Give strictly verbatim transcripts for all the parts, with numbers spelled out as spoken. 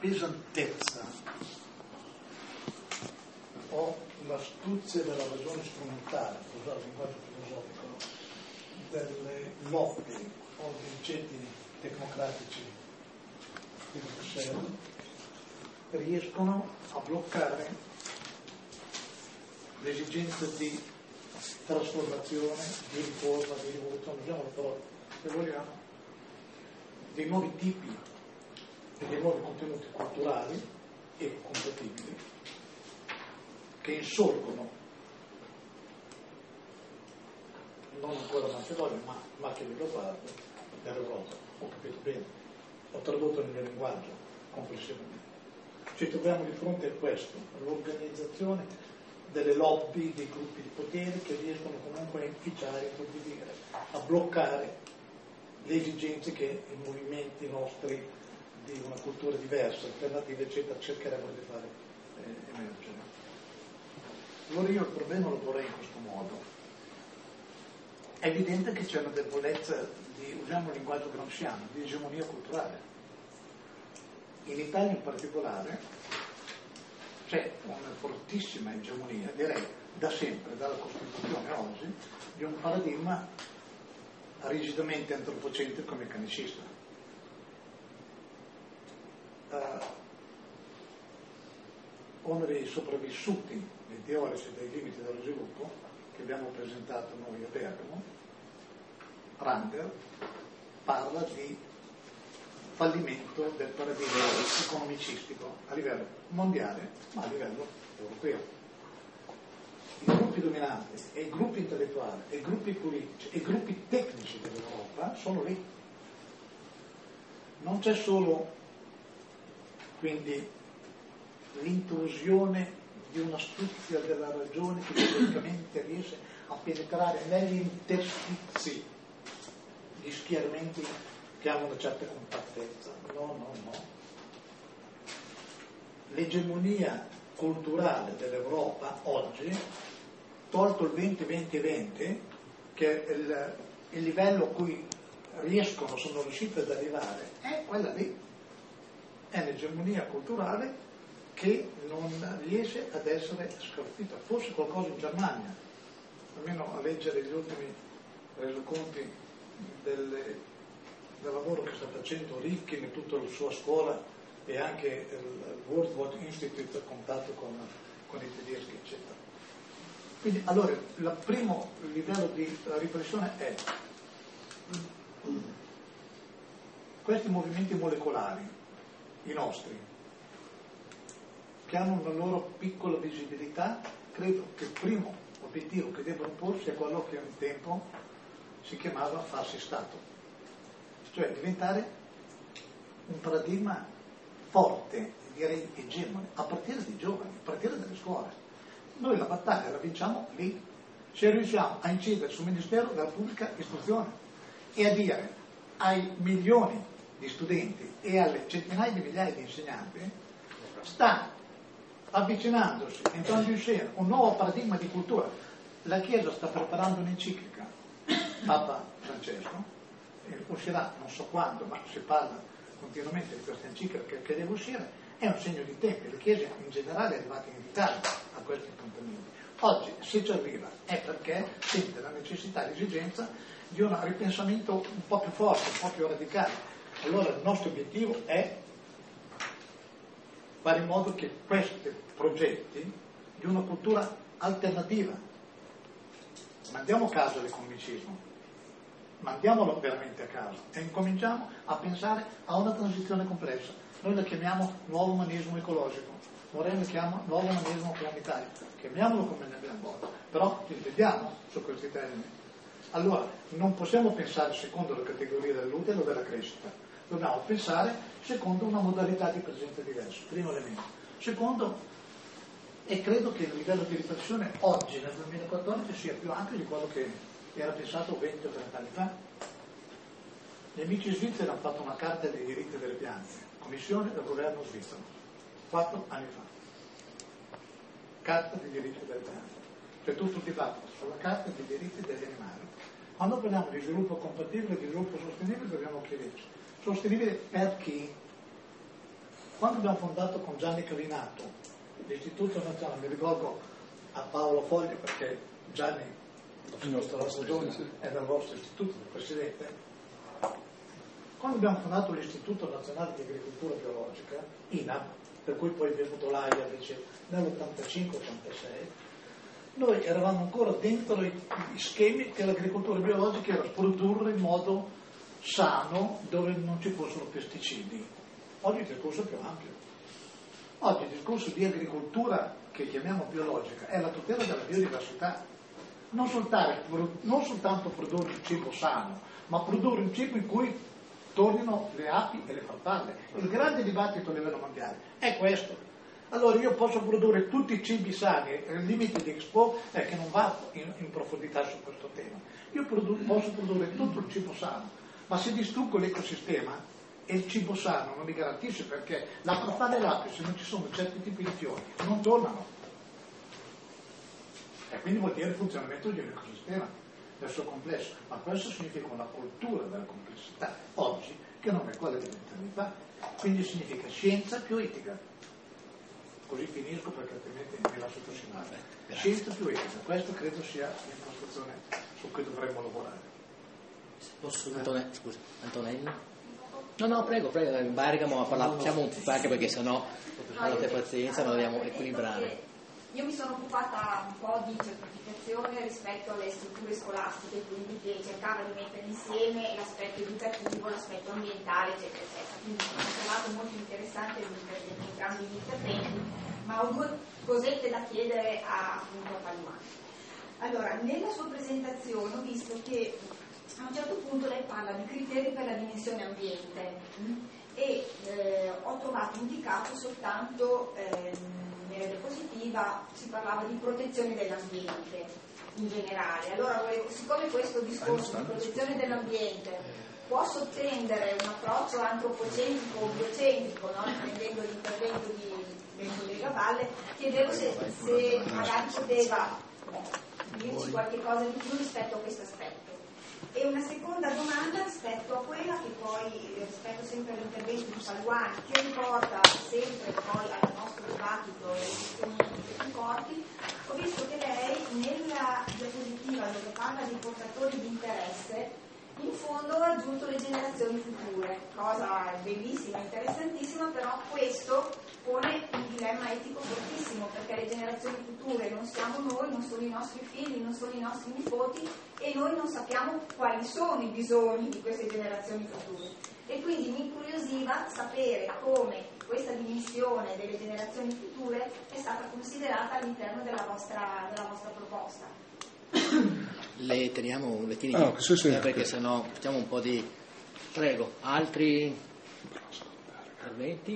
pesantezza o l'astuzia della ragione strumentale, per usare il linguaggio filosofico, delle lobby o dei ceti tecnocratici di Bruxelles riescono a bloccare l'esigenza di trasformazione, di riforma, di rivoluzione, usiamo la parola se vogliamo, dei nuovi tipi e dei nuovi contenuti culturali e compatibili che insorgono non ancora a Macedonia, ma macchie di leopardo dell'Europa. Ho capito bene, ho tradotto nel mio linguaggio complessivamente. Ci troviamo di fronte a questo, l'organizzazione delle lobby, dei gruppi di potere che riescono comunque a inficiare, a dire, a bloccare le esigenze che i movimenti nostri di una cultura diversa, alternativa, eccetera, cercherebbero di fare eh, emergere. Allora io il problema lo vorrei in questo modo. È evidente che c'è una debolezza di, usiamo il linguaggio gramsciano, di egemonia culturale. In Italia in particolare c'è una fortissima egemonia, direi da sempre, dalla Costituzione a oggi, di un paradigma rigidamente antropocentrico e meccanicista. Uh, oneri sopravvissuti dei teorici dei limiti dello sviluppo che abbiamo presentato noi a Bergamo, Rander parla di fallimento del paradigma economicistico a livello mondiale, ma a livello europeo. I gruppi dominanti e i gruppi intellettuali e i gruppi politici e i gruppi tecnici dell'Europa sono lì. Non c'è solo quindi l'intrusione di un'astuzia della ragione che teoricamente riesce a penetrare negli interstizi di schieramenti che hanno una certa compattezza. No, no, no. L'egemonia culturale dell'Europa oggi, tolto il venti venti venti, che è il, il livello a cui riescono, sono riusciti ad arrivare, è quella lì. È l'egemonia culturale che non riesce ad essere scalfita. Forse qualcosa in Germania, almeno a leggere gli ultimi resoconti del, del lavoro che sta facendo Rifkin e tutta la sua scuola e anche il World War Institute a contatto con, con i tedeschi, eccetera. Quindi, allora, il primo livello di riflessione è questi movimenti molecolari, i nostri, che hanno una loro piccola visibilità, credo che il primo obiettivo che devono porsi è quello che un tempo si chiamava farsi Stato, cioè diventare un paradigma forte, direi egemone, a partire dai giovani, a partire dalle scuole. Noi la battaglia la vinciamo lì, se riusciamo a incidere sul Ministero della Pubblica Istruzione e a dire ai milioni di studenti e alle centinaia di migliaia di insegnanti sta avvicinandosi, entrando in scena un nuovo paradigma di cultura. La Chiesa sta preparando un'enciclica, Papa Francesco, uscirà non so quando, ma si parla continuamente di questa enciclica che, che deve uscire, è un segno di tempo. La Chiesa in generale è arrivata in ritardo a questi appuntamenti. Oggi, se ci arriva, è perché sente la necessità e l'esigenza di un ripensamento un po' più forte, un po' più radicale. Allora il nostro obiettivo è fare in modo che questi progetti di una cultura alternativa, mandiamo a caso l'economicismo, mandiamolo veramente a caso e incominciamo a pensare a una transizione complessa. Noi la chiamiamo nuovo umanesimo ecologico, Moreno la chiama nuovo umanesimo comunitario, chiamiamolo come ne abbiamo voglia, però ci intendiamo su questi termini. Allora non possiamo pensare secondo la categoria dell'utile o della crescita, dobbiamo pensare secondo una modalità di presenza diversa, primo elemento. Secondo, e credo che il livello di riflessione oggi nel duemilaquattordici sia più ampio di quello che era pensato venti o trenta anni fa. Gli amici svizzeri hanno fatto una carta dei diritti delle piante, commissione del governo svizzero, quattro anni fa. Carta dei diritti delle piante. C'è tutto il dibattito sulla carta dei diritti degli animali. Quando parliamo di sviluppo compatibile e di sviluppo sostenibile dobbiamo chiederci, sostenibile per chi? Quando abbiamo fondato con Gianni Cavinato l'Istituto Nazionale, mi rivolgo a Paolo Foglio perché Gianni, il nostro Giorno, era il vostro istituto, il presidente. Quando abbiamo fondato l'Istituto Nazionale di Agricoltura Biologica, I N A B, per cui poi è venuto l'A I A invece nell'ottantacinque ottantasei, noi eravamo ancora dentro i, i schemi che l'agricoltura biologica era produrre in modo sano dove non ci fossero pesticidi. Oggi il discorso è più ampio. Oggi il discorso di agricoltura che chiamiamo biologica è la tutela della biodiversità. Non, soltare, non soltanto produrre un cibo sano, ma produrre un cibo in cui tornino le api e le farfalle. Il grande dibattito a livello mondiale è questo. Allora io posso produrre tutti i cibi sani, il limite di Expo è che non va in, in profondità su questo tema. Io produ- posso produrre tutto il cibo sano, ma se distruggo l'ecosistema e il cibo sano non mi garantisce, perché la farfalla e l'ape, se non ci sono certi tipi di fiori, non tornano. E quindi vuol dire il funzionamento di un ecosistema nel suo complesso, ma questo significa una cultura della complessità oggi che non è quella dell'eternità, quindi significa scienza più etica. Così finisco perché altrimenti mi lascio trascinare. Scienza più etica, questo credo sia l'impostazione su cui dovremmo lavorare. Posso... Antone... Scusa, Antonello? No, no, prego, prego, Bergamo a parlare, facciamo un po' anche perché sennò avete pazienza, ma dobbiamo equilibrare. Io mi sono occupata un po' di certificazione rispetto alle strutture scolastiche, quindi che cercava di mettere insieme l'aspetto educativo, l'aspetto ambientale, eccetera, eccetera. Quindi ho trovato molto interessante entrambi gli interventi, ma ho due cosette da chiedere a, appunto, a Palumani. Allora, nella sua presentazione ho visto che a un certo punto lei parla di criteri per la dimensione ambiente e eh, ho trovato indicato soltanto... Ehm, nella diapositiva si parlava di protezione dell'ambiente in generale. Allora volevo, siccome questo discorso di protezione dell'ambiente può sottendere un approccio antropocentrico o biocentrico, no? Prendendo l'intervento di, del collega Valle, chiedevo se, se magari poteva dirci qualche cosa di più rispetto a questo aspetto. E una seconda domanda rispetto a quella che poi, rispetto sempre all'intervento di Paluani, che riporta sempre poi al nostro dibattito le questioni più corti, ho visto che lei nella diapositiva dove parla dei portatori di interesse, in fondo ha aggiunto le generazioni future, cosa bellissima, interessantissima, però questo pone un dilemma etico fortissimo, perché le generazioni future non siamo noi, non sono i nostri figli, non sono i nostri nipoti, e noi non sappiamo quali sono i bisogni di queste generazioni future. E quindi mi incuriosiva sapere come questa dimensione delle generazioni future è stata considerata all'interno della vostra, della vostra proposta. Le teniamo, le tieni oh, sì, sì, eh, perché sennò facciamo un po' di... Prego, altri interventi?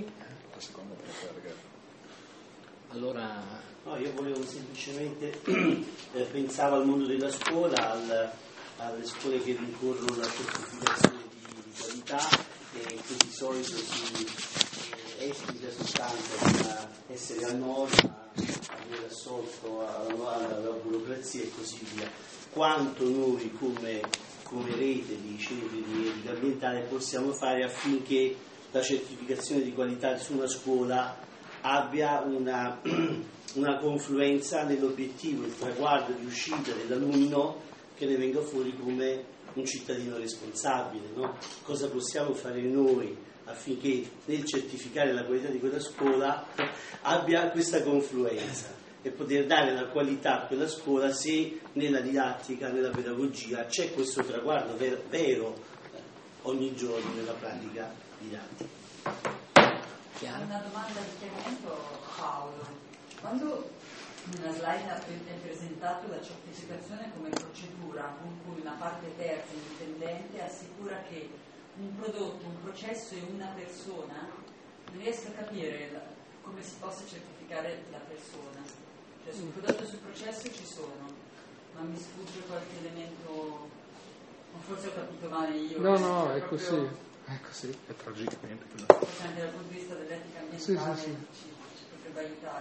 Allora... No, io volevo semplicemente, eh, pensavo al mondo della scuola, al, alle scuole che rincorrono la certificazione di, di qualità, e che di solito si eh, esplica soltanto da essere a norma, aver assolto alla, alla burocrazia e così via. Quanto noi come, come rete di centri di etica ambientale possiamo fare affinché la certificazione di qualità su una scuola abbia una, una confluenza nell'obiettivo, il traguardo di uscita dell'alunno, che ne venga fuori come un cittadino responsabile, no? Cosa possiamo fare noi affinché nel certificare la qualità di quella scuola abbia questa confluenza e poter dare la qualità a quella scuola se nella didattica, nella pedagogia c'è questo traguardo ver- vero eh, ogni giorno nella pratica didattica. Chiaro. Una domanda di chiarimento, Paolo. Quando nella slide hai presentato la certificazione come procedura con cui una parte terza indipendente assicura che un prodotto, un processo e una persona, non riesco a capire la, come si possa certificare la persona. Cioè sul prodotto e sul processo ci sono, ma mi sfugge qualche elemento, o forse ho capito male io. No, no, è proprio... così. È così, è tragicamente forse anche dal punto di vista dell'etica ambientale sì, sì, sì. Ci, ci potrebbe aiutare.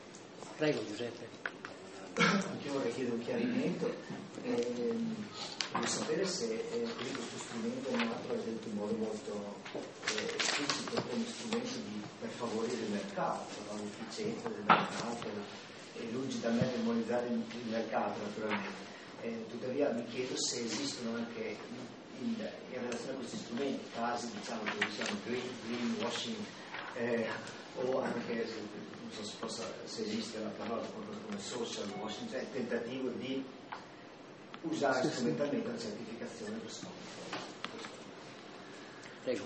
Prego Giuseppe. Anche io vorrei chiedere un chiarimento. Eh, voglio sapere se eh, questo strumento è nato, ad esempio, in modo molto eh, esplicito come strumento di, per favorire il mercato, l'efficienza del mercato, e lungi da me demonizzare il, il mercato naturalmente. Eh, tuttavia mi chiedo se esistono anche in, in, in relazione a questi strumenti casi, diciamo, dove siamo green, greenwashing, eh, o anche se, non so se, possa, se esiste la parola come social washing, cioè il tentativo di usare sì, strumentalmente sì. la certificazione per Prego.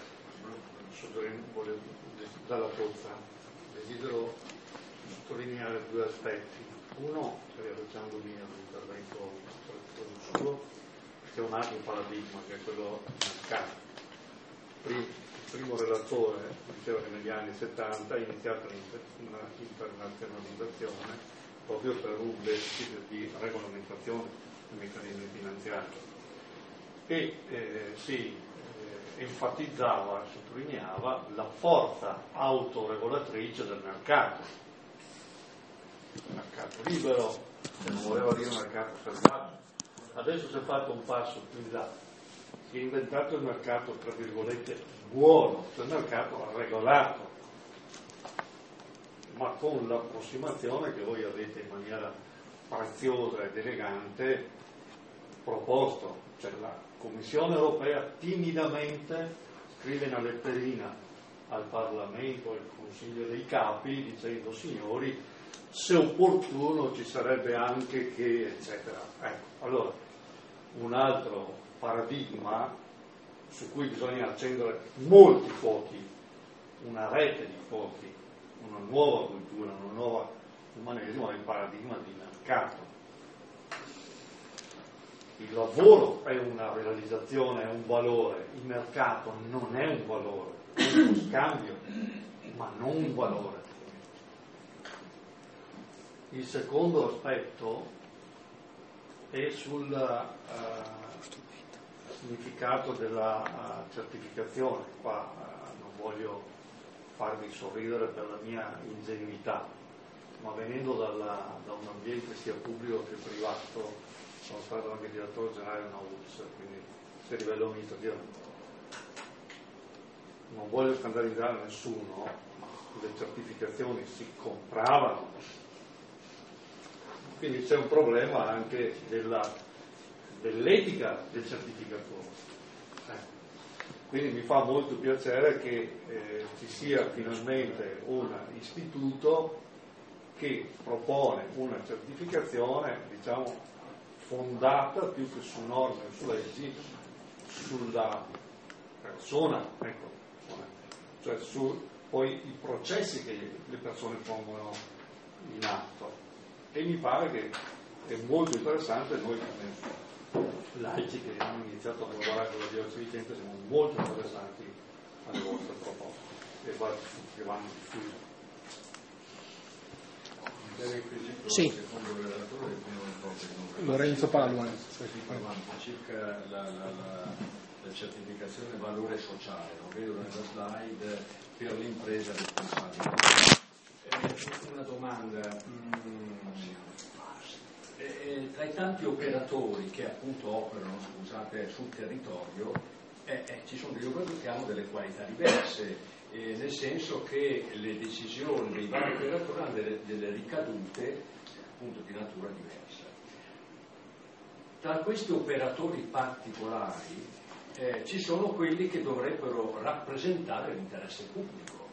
Dalla forza desidero sottolineare due aspetti. Uno, riallacciandomi all'intervento suo, che è un altro paradigma, che è quello del mercato. Il primo relatore diceva che negli anni settanta è iniziata una internazionalizzazione proprio per un deficit di regolamentazione dei meccanismi finanziari e eh, si eh, enfatizzava, sottolineava la forza autoregolatrice del mercato, il mercato libero, che non voleva dire mercato selvaggio. Adesso si è fatto un passo più in là, si è inventato il mercato tra virgolette buono, cioè il mercato regolato, ma con l'approssimazione che voi avete in maniera preziosa ed elegante proposto, cioè la Commissione europea timidamente scrive una letterina al Parlamento e al Consiglio dei Capi dicendo: signori, se opportuno ci sarebbe anche che eccetera. Ecco, allora un altro paradigma su cui bisogna accendere molti fuochi, una rete di fuochi, una nuova cultura, una nuova umanesimo, è il paradigma di mercato. Il lavoro è una realizzazione, è un valore, il mercato non è un valore, è uno scambio, ma non un valore. Il secondo aspetto è sul uh, significato della uh, certificazione. Qua uh, non voglio farvi sorridere per la mia ingenuità, ma venendo dalla, da un ambiente sia pubblico che privato, sono stato anche direttore generale di una U L S, quindi si a livello amministrativo non voglio scandalizzare nessuno, ma le certificazioni si compravano, quindi c'è un problema anche della, dell'etica del certificatore. Eh. Quindi mi fa molto piacere che eh, ci sia finalmente un istituto che propone una certificazione, diciamo, fondata più che su norme e su leggi, sulla persona, ecco, cioè su poi i processi che le persone pongono in atto. E mi pare che è molto interessante. Noi come laici che abbiamo iniziato a lavorare con la Diocesi di Vicenza siamo molto interessati alle vostre proposte che vanno diffuse. Sì. Lorenzo Padua. Circa la, la, la, la certificazione valore sociale, lo vedo nella slide, per l'impresa responsabile. Eh, una domanda, mm, eh, tra i tanti operatori che appunto operano, scusate, sul territorio, eh, eh, ci sono degli operatori che hanno delle qualità diverse. Eh, nel senso che le decisioni dei vari operatori hanno delle, delle ricadute appunto di natura diversa. Tra questi operatori particolari eh, ci sono quelli che dovrebbero rappresentare l'interesse pubblico,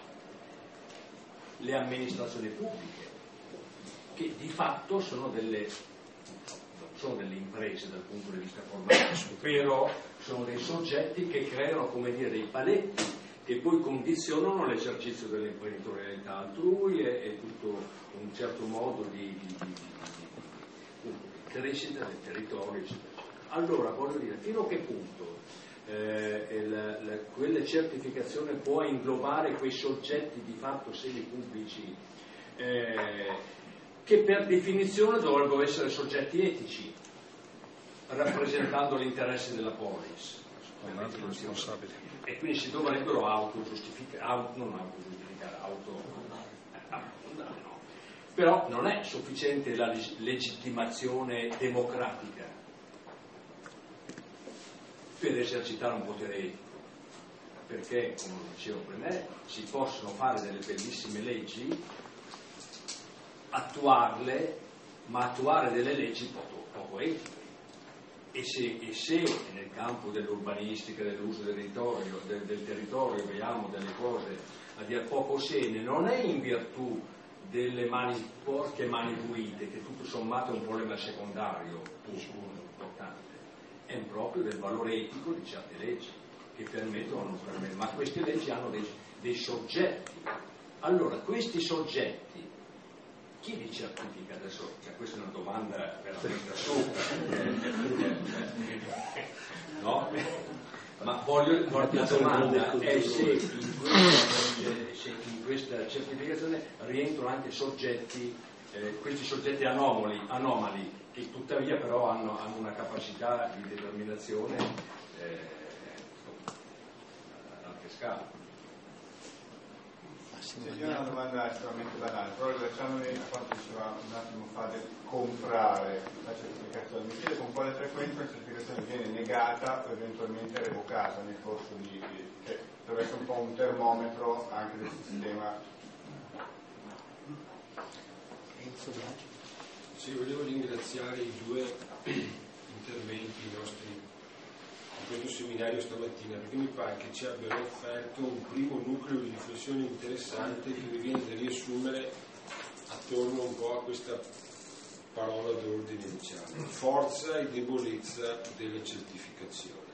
le amministrazioni pubbliche, che di fatto sono delle, sono delle imprese dal punto di vista formale, però sono dei soggetti che creano, come dire, dei paletti che poi condizionano l'esercizio dell'imprenditorialità altrui e, e tutto un certo modo di, di, di, di, di crescita del territorio, eccetera. Allora, voglio dire, fino a che punto eh, la, la, quella certificazione può inglobare quei soggetti di fatto semipubblici eh, che per definizione dovrebbero essere soggetti etici, rappresentando l'interesse della polis, e quindi si dovrebbero autogiustificare, auto, non autogiustificare, auto, eh, no, no. Però non è sufficiente la legittimazione democratica, per esercitare un potere etico, perché, come diceva Brené, si possono fare delle bellissime leggi, attuarle, ma attuare delle leggi poco, poco etiche. E se, e se nel campo dell'urbanistica, dell'uso del territorio, del, del territorio vediamo delle cose a dir poco sene, non è in virtù delle mani sporche e mani pulite, che tutto sommato è un problema secondario, importante, è proprio del valore etico di certe leggi che permettono, non permettono, ma queste leggi hanno dei, dei soggetti. Allora, questi soggetti chi li certifica adesso? Cioè, questa è una domanda veramente assurda, no? Ma voglio, la domanda è se in questa, se in questa certificazione rientrano anche soggetti, eh, questi soggetti anomali, anomali, che tuttavia però hanno, hanno una capacità di determinazione eh, ad ampia scala. Sì, io ho una domanda estremamente banale, però lasciandomi a quanto diceva un attimo fa del comprare la certificazione, mi chiedo con quale frequenza la certificazione viene negata o eventualmente revocata nel corso di, di che deve essere un po' un termometro anche del sistema. Sì, volevo ringraziare i due interventi nostri in questo seminario stamattina, perché mi pare che ci abbiano offerto un primo nucleo di riflessione interessante che mi viene da riassumere attorno un po' a questa parola d'ordine, diciamo, forza e debolezza della certificazione.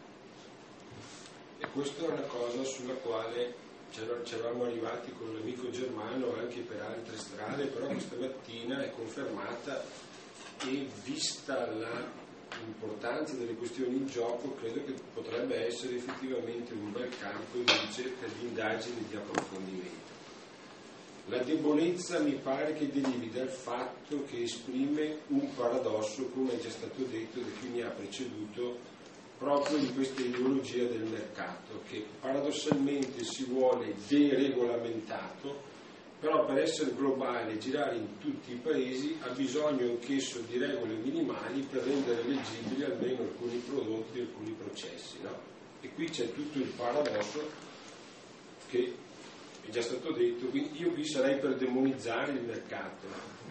E questa è una cosa sulla quale ci eravamo arrivati con l'amico Germano anche per altre strade, però questa mattina è confermata e vista la l'importanza delle questioni in gioco, credo che potrebbe essere effettivamente un bel campo di ricerca, di indagine e di approfondimento. La debolezza mi pare che derivi dal fatto che esprime un paradosso, come è già stato detto da chi mi ha preceduto, proprio di questa ideologia del mercato, che paradossalmente si vuole deregolamentato, però per essere globale e girare in tutti i paesi ha bisogno anch'esso di regole minimali per rendere leggibili almeno alcuni prodotti e alcuni processi, no? E qui c'è tutto il paradosso che è già stato detto, quindi io qui sarei per demonizzare il mercato,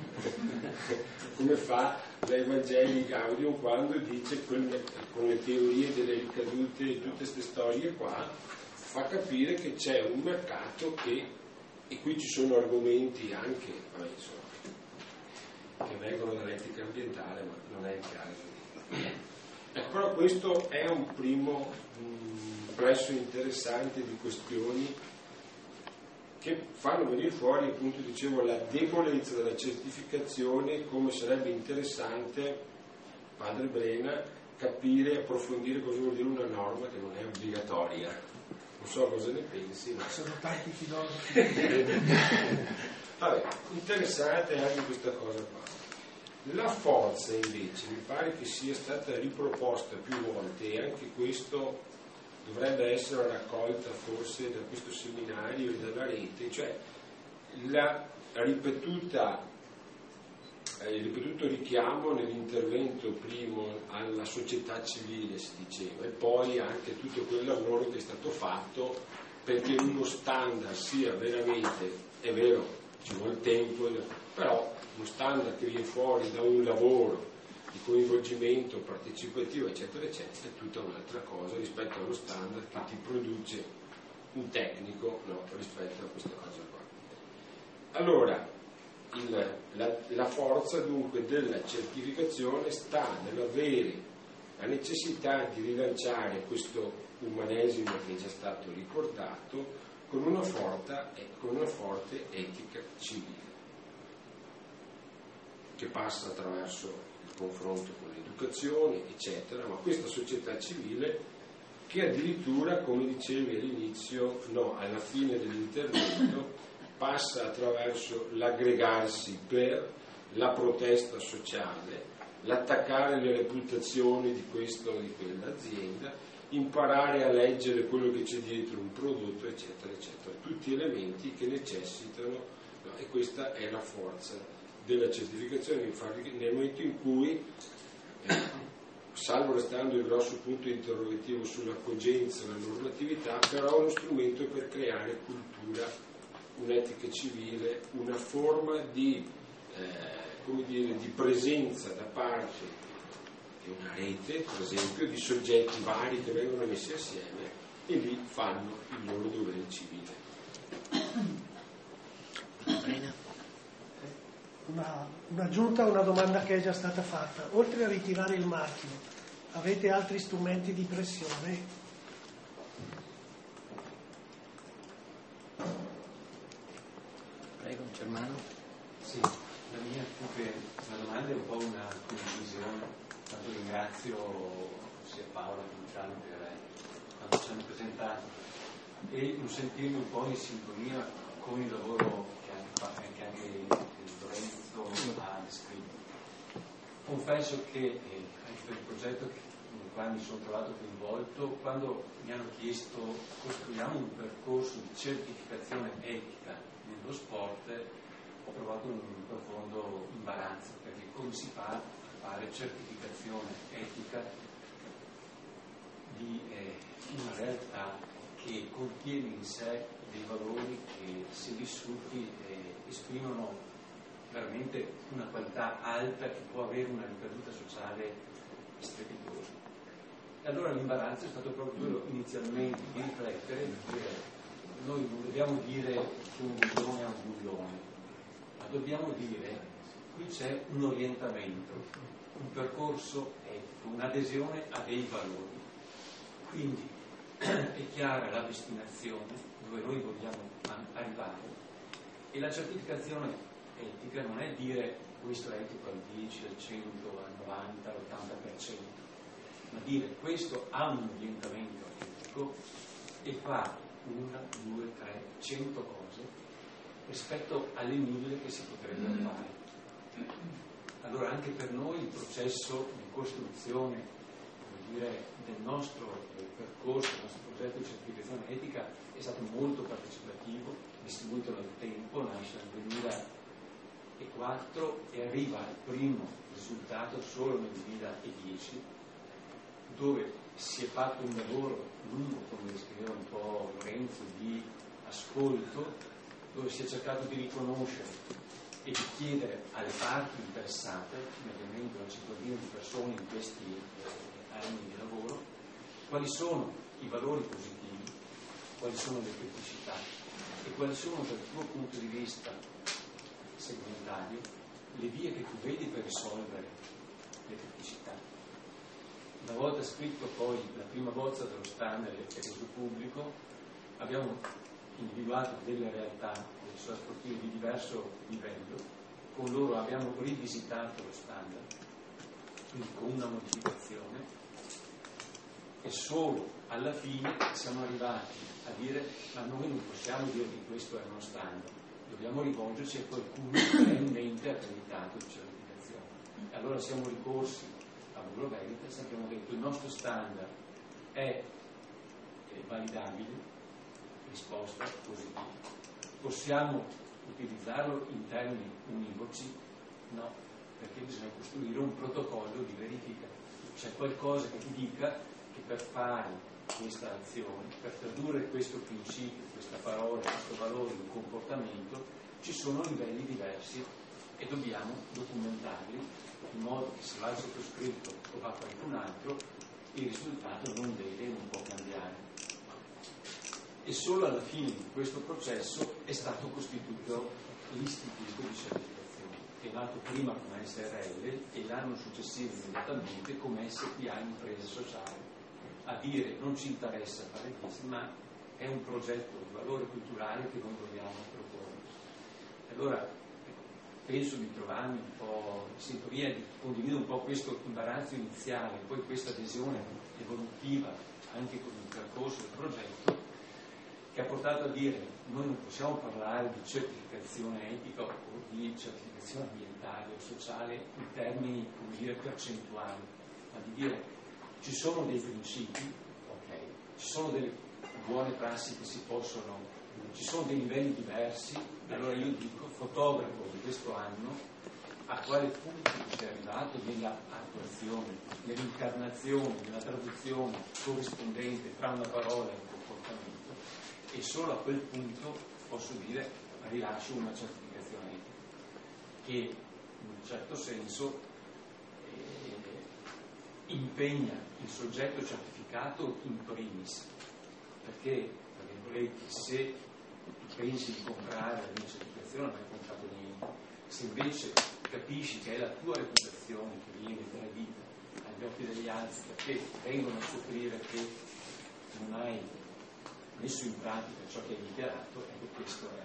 come fa l'Evangeli Gaudium quando dice quel, con le teorie delle ricadute e tutte queste storie qua, fa capire che c'è un mercato che, e qui ci sono argomenti anche vabbè, insomma, che vengono dall'etica ambientale, ma non è il caso. Ecco, però questo è un primo mh, plesso interessante di questioni che fanno venire fuori, appunto dicevo, la debolezza della certificazione, come sarebbe interessante, padre Brena, capire e approfondire cosa vuol dire una norma che non è obbligatoria. Non so cosa ne pensi, ma sono tanti filosofi. Vabbè, interessante anche questa cosa qua. La forza invece mi pare che sia stata riproposta più volte e anche questo dovrebbe essere raccolta forse da questo seminario e dalla rete, cioè la ripetuta il ripetuto richiamo nell'intervento primo alla società civile, si diceva, e poi anche tutto quel lavoro che è stato fatto perché uno standard sia veramente, è vero, ci vuole tempo, però uno standard che viene fuori da un lavoro di coinvolgimento partecipativo eccetera eccetera è tutta un'altra cosa rispetto allo standard che ti produce un tecnico, no, rispetto a questa cosa qua. Allora il, la, la forza dunque della certificazione sta nell'avere la necessità di rilanciare questo umanesimo che è già stato ricordato con una forte, con una forte etica civile che passa attraverso il confronto con l'educazione eccetera, ma questa società civile che addirittura, come dicevi all'inizio, no, alla fine dell'intervento, passa attraverso l'aggregarsi per la protesta sociale, l'attaccare le reputazioni di questa o di quell'azienda, imparare a leggere quello che c'è dietro un prodotto, eccetera, eccetera. Tutti elementi che necessitano, no, e questa è la forza della certificazione, infatti nel momento in cui eh, salvo restando il grosso punto interrogativo sulla cogenza della normatività, però è uno strumento per creare cultura, un'etica civile, una forma di, eh, come dire, di presenza da parte di una rete, per esempio, di soggetti vari che vengono messi assieme e lì fanno il loro dovere civile. Una, un'aggiunta a una domanda che è già stata fatta. Oltre a ritirare il marchio, avete altri strumenti di pressione? Prego, Germano. Sì, la mia più che una domanda è un po' una conclusione. Tanto ringrazio sia Paola che Luciano per quando ci hanno presentato e un sentirmi un po' in sintonia con il lavoro che anche, che anche Lorenzo ha descritto. Confesso che eh, anche per il progetto nel quale mi sono trovato coinvolto, quando mi hanno chiesto costruiamo un percorso di certificazione etica nello sport, ho provato un profondo imbarazzo, perché come si fa a fare certificazione etica di eh, una realtà che contiene in sé dei valori che, se vissuti, eh, esprimono veramente una qualità alta che può avere una ricaduta sociale strepitosa. E allora l'imbarazzo è stato proprio quello inizialmente di riflettere, di dire noi non dobbiamo dire che un bullone è un bullone, ma dobbiamo dire qui c'è un orientamento, un percorso etico, un'adesione a dei valori. Quindi è chiara la destinazione dove noi vogliamo arrivare e la certificazione etica non è dire questo è etico al dieci, al cento, al novanta, all'ottanta per cento, ma dire questo ha un orientamento etico e fa una, due, tre, cento cose rispetto alle mille che si potrebbero fare. Allora anche per noi il processo di costruzione, come dire, del nostro percorso, del nostro progetto di certificazione etica è stato molto partecipativo, distribuito nel tempo, nasce nel duemilaquattro e arriva al primo risultato solo nel duemiladieci, dove si è fatto un lavoro lungo, come descriveva un po' Lorenzo, di ascolto, dove si è cercato di riconoscere e di chiedere alle parti interessate, mediamente una cinquantina di persone in questi anni di lavoro, quali sono i valori positivi, quali sono le criticità e quali sono dal tuo punto di vista segmentario le vie che tu vedi per risolvere le criticità. Una volta scritto poi la prima bozza dello standard e reso pubblico, abbiamo individuato delle realtà, delle società sportive di diverso livello, con loro abbiamo rivisitato lo standard, quindi con una modificazione, e solo alla fine siamo arrivati a dire ma noi non possiamo dire che questo è uno standard, dobbiamo rivolgerci a qualcuno che realmente ha accreditato di certificazione. E allora siamo ricorsi a Bureau Veritas, abbiamo detto il nostro standard è validabile, risposta positiva. Possiamo utilizzarlo in termini univoci? No, perché bisogna costruire un protocollo di verifica. C'è qualcosa che ti dica che per fare questa azione, per tradurre questo principio, questa parola, questo valore in comportamento, ci sono livelli diversi e dobbiamo documentarli in modo che se va il sottoscritto o va qualcun altro, il risultato non deve e non può cambiare. E solo alla fine di questo processo è stato costituito l'istituto di certificazione, che è nato prima come S R L e l'anno successivo immediatamente come S P A impresa sociale, a dire non ci interessa fare questo, ma è un progetto di valore culturale che noi vogliamo proporre. Allora penso di trovarmi un po' in sintonia, di condividere un po' questo imbarazzo iniziale, poi questa adesione evolutiva anche con il percorso del progetto, che ha portato a dire noi non possiamo parlare di certificazione etica o di certificazione ambientale o sociale in termini, come dire, percentuali, ma di dire ci sono dei principi, ok, ci sono delle buone prassi che si possono, ci sono dei livelli diversi, allora io dico, fotografo di questo anno, a quale punto si è arrivato nell'attuazione, nell'incarnazione, nella traduzione corrispondente tra una parola e un comportamento, e solo a quel punto posso dire rilascio una certificazione etica che in un certo senso eh, impegna il soggetto certificato in primis, perché tra virgolette, se tu pensi di comprare la mia certificazione non hai comprato niente, se invece capisci che è la tua reputazione che viene tradita agli occhi degli altri, perché vengono a scoprire che non hai messo in pratica ciò che hai dichiarato, ecco, questo è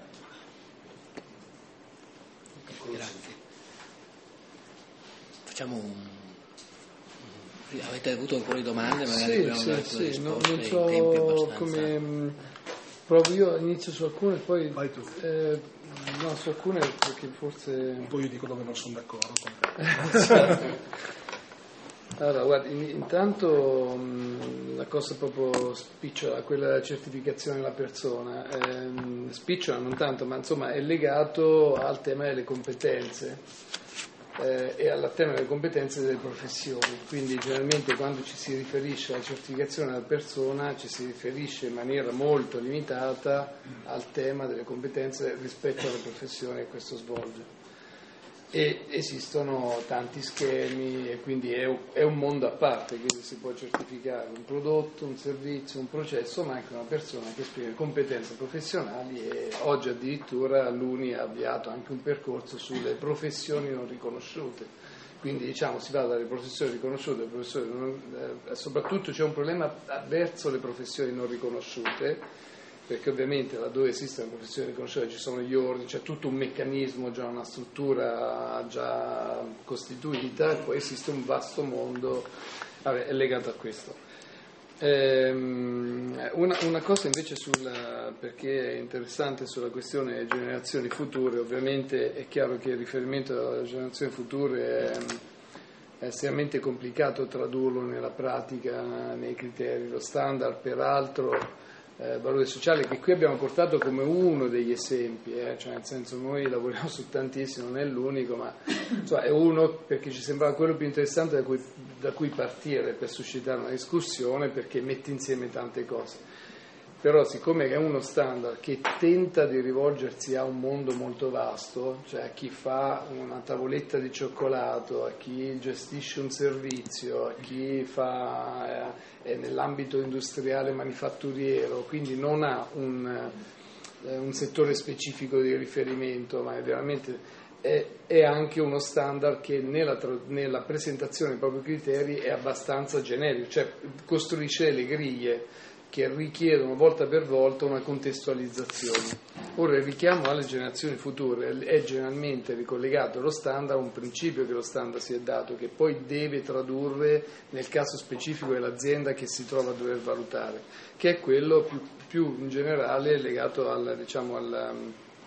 grazie. Facciamo un... Avete avuto un po' di domande? Magari sì, sì, sì. No, non so come... Provo io, inizio su alcune, poi... Vai tu. Eh, no, su alcune perché forse... Poi io dico dove non sono d'accordo con te. Allora, guarda, in, intanto mh, la cosa proprio spicciola, quella della certificazione della persona, ehm, spicciola non tanto, ma insomma è legato al tema delle competenze eh, e al tema delle competenze delle professioni. Quindi generalmente quando ci si riferisce alla certificazione della persona ci si riferisce in maniera molto limitata al tema delle competenze rispetto alle professioni che questo svolge. E esistono tanti schemi e quindi è, è un mondo a parte, quindi si può certificare un prodotto, un servizio, un processo, ma anche una persona che esprime competenze professionali, e oggi addirittura l'Uni ha avviato anche un percorso sulle professioni non riconosciute. Quindi diciamo si va dalle professioni riconosciute alle professioni non, eh, soprattutto c'è un problema verso le professioni non riconosciute, perché ovviamente laddove esistono professioni riconosciute ci sono gli ordini, c'è tutto un meccanismo, già una struttura già costituita, e poi esiste un vasto mondo vabbè, è legato a questo. Ehm, una, una cosa invece sulla, perché è interessante sulla questione generazioni future, ovviamente è chiaro che il riferimento alle generazioni future è, è estremamente complicato tradurlo nella pratica, nei criteri. Lo standard peraltro Eh, valore sociale, che qui abbiamo portato come uno degli esempi, eh, cioè nel senso noi lavoriamo su tantissimo, non è l'unico, ma insomma, è uno perché ci sembrava quello più interessante da cui, da cui partire per suscitare una discussione, perché mette insieme tante cose. Però siccome è uno standard che tenta di rivolgersi a un mondo molto vasto, cioè a chi fa una tavoletta di cioccolato, a chi gestisce un servizio, a chi fa eh, è nell'ambito industriale manifatturiero, quindi non ha un, eh, un settore specifico di riferimento, ma è veramente è, è anche uno standard che nella, nella presentazione dei propri criteri è abbastanza generico, cioè costruisce le griglie che richiedono volta per volta una contestualizzazione. Ora il richiamo alle generazioni future è generalmente ricollegato allo standard, un principio che lo standard si è dato, che poi deve tradurre nel caso specifico dell'azienda che si trova a dover valutare, che è quello più, più in generale legato al, diciamo, al,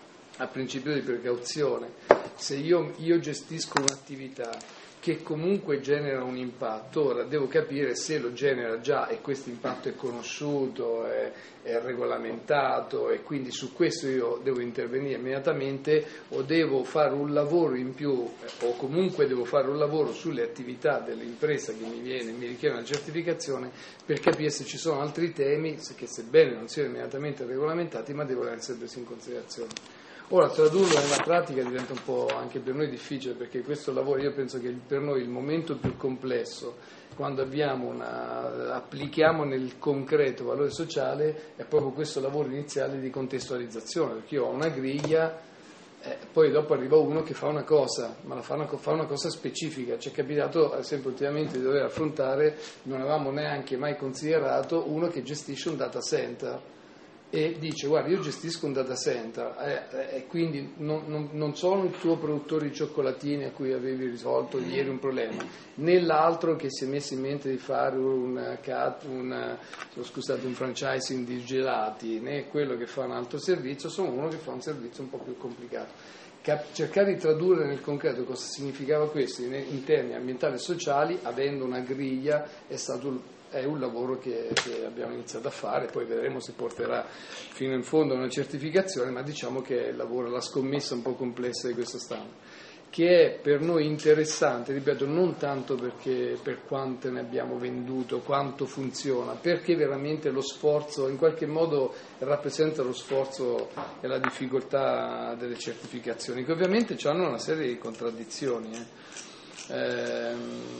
al principio di precauzione. Se io, io gestisco un'attività che comunque genera un impatto, ora devo capire se lo genera già e questo impatto è conosciuto, è, è regolamentato, e quindi su questo io devo intervenire immediatamente, o devo fare un lavoro in più, o comunque devo fare un lavoro sulle attività dell'impresa che mi viene, mi richiede una certificazione, per capire se ci sono altri temi che sebbene non siano immediatamente regolamentati ma devono essere presi in considerazione. Ora tradurlo nella pratica diventa un po' anche per noi difficile, perché questo lavoro, io penso che per noi il momento più complesso, quando abbiamo una, applichiamo nel concreto valore sociale, è proprio questo lavoro iniziale di contestualizzazione, perché io ho una griglia, eh, poi dopo arriva uno che fa una cosa, ma la fa, una, fa una cosa specifica. Ci è capitato ad esempio ultimamente di dover affrontare, non avevamo neanche mai considerato uno che gestisce un data center, e dice guarda io gestisco un data center e eh, eh, quindi non, non, non sono il tuo produttore di cioccolatini a cui avevi risolto ieri un problema, né l'altro che si è messo in mente di fare un, un, scusate, un franchising di gelati, né quello che fa un altro servizio, sono uno che fa un servizio un po' più complicato. Cap- cercare di tradurre nel concreto cosa significava questo in, in termini ambientali e sociali, avendo una griglia, è stato è un lavoro che, che abbiamo iniziato a fare, poi vedremo se porterà fino in fondo a una certificazione, ma diciamo che è il lavoro, la scommessa un po' complessa di questo standard. che è per noi interessante, ripeto, non tanto perché per quante ne abbiamo venduto, quanto funziona, perché veramente lo sforzo in qualche modo rappresenta lo sforzo e la difficoltà delle certificazioni, che ovviamente hanno una serie di contraddizioni. Eh. Eh,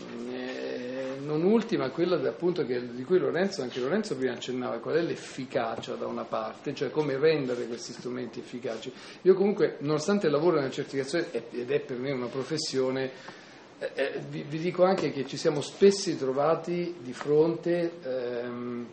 non ultima quella appunto che, di cui Lorenzo, anche Lorenzo prima accennava, qual è l'efficacia da una parte, cioè come rendere questi strumenti efficaci. Io comunque, nonostante il lavoro nella certificazione, ed è per me una professione, eh, vi, vi dico anche che ci siamo spesso trovati di fronte ehm,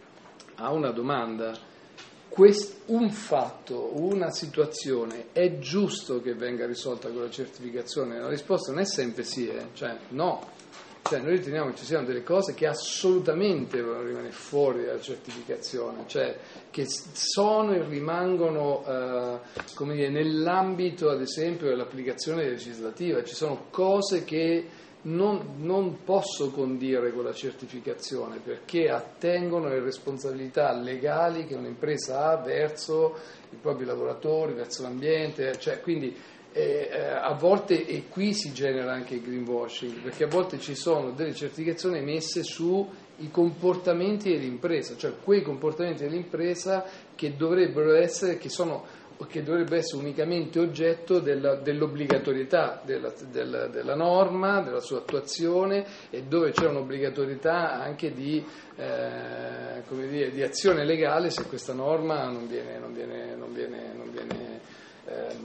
a una domanda: Quest, un fatto, una situazione è giusto che venga risolta con la certificazione? La risposta non è sempre sì, eh? Cioè no, cioè noi riteniamo che ci siano delle cose che assolutamente devono rimanere fuori dalla certificazione, cioè che sono e rimangono eh, come dire, nell'ambito ad esempio dell'applicazione legislativa. Ci sono cose che Non, non posso condire con la certificazione perché attengono alle responsabilità legali che un'impresa ha verso i propri lavoratori, verso l'ambiente, cioè quindi eh, a volte, e qui si genera anche il greenwashing, perché a volte ci sono delle certificazioni emesse sui comportamenti dell'impresa, cioè quei comportamenti dell'impresa che dovrebbero essere, che sono che dovrebbe essere unicamente oggetto della, dell'obbligatorietà della, della, della norma, della sua attuazione, e dove c'è un'obbligatorietà anche di, eh, come dire, di azione legale se questa norma non viene, non viene, non viene, non viene ehm,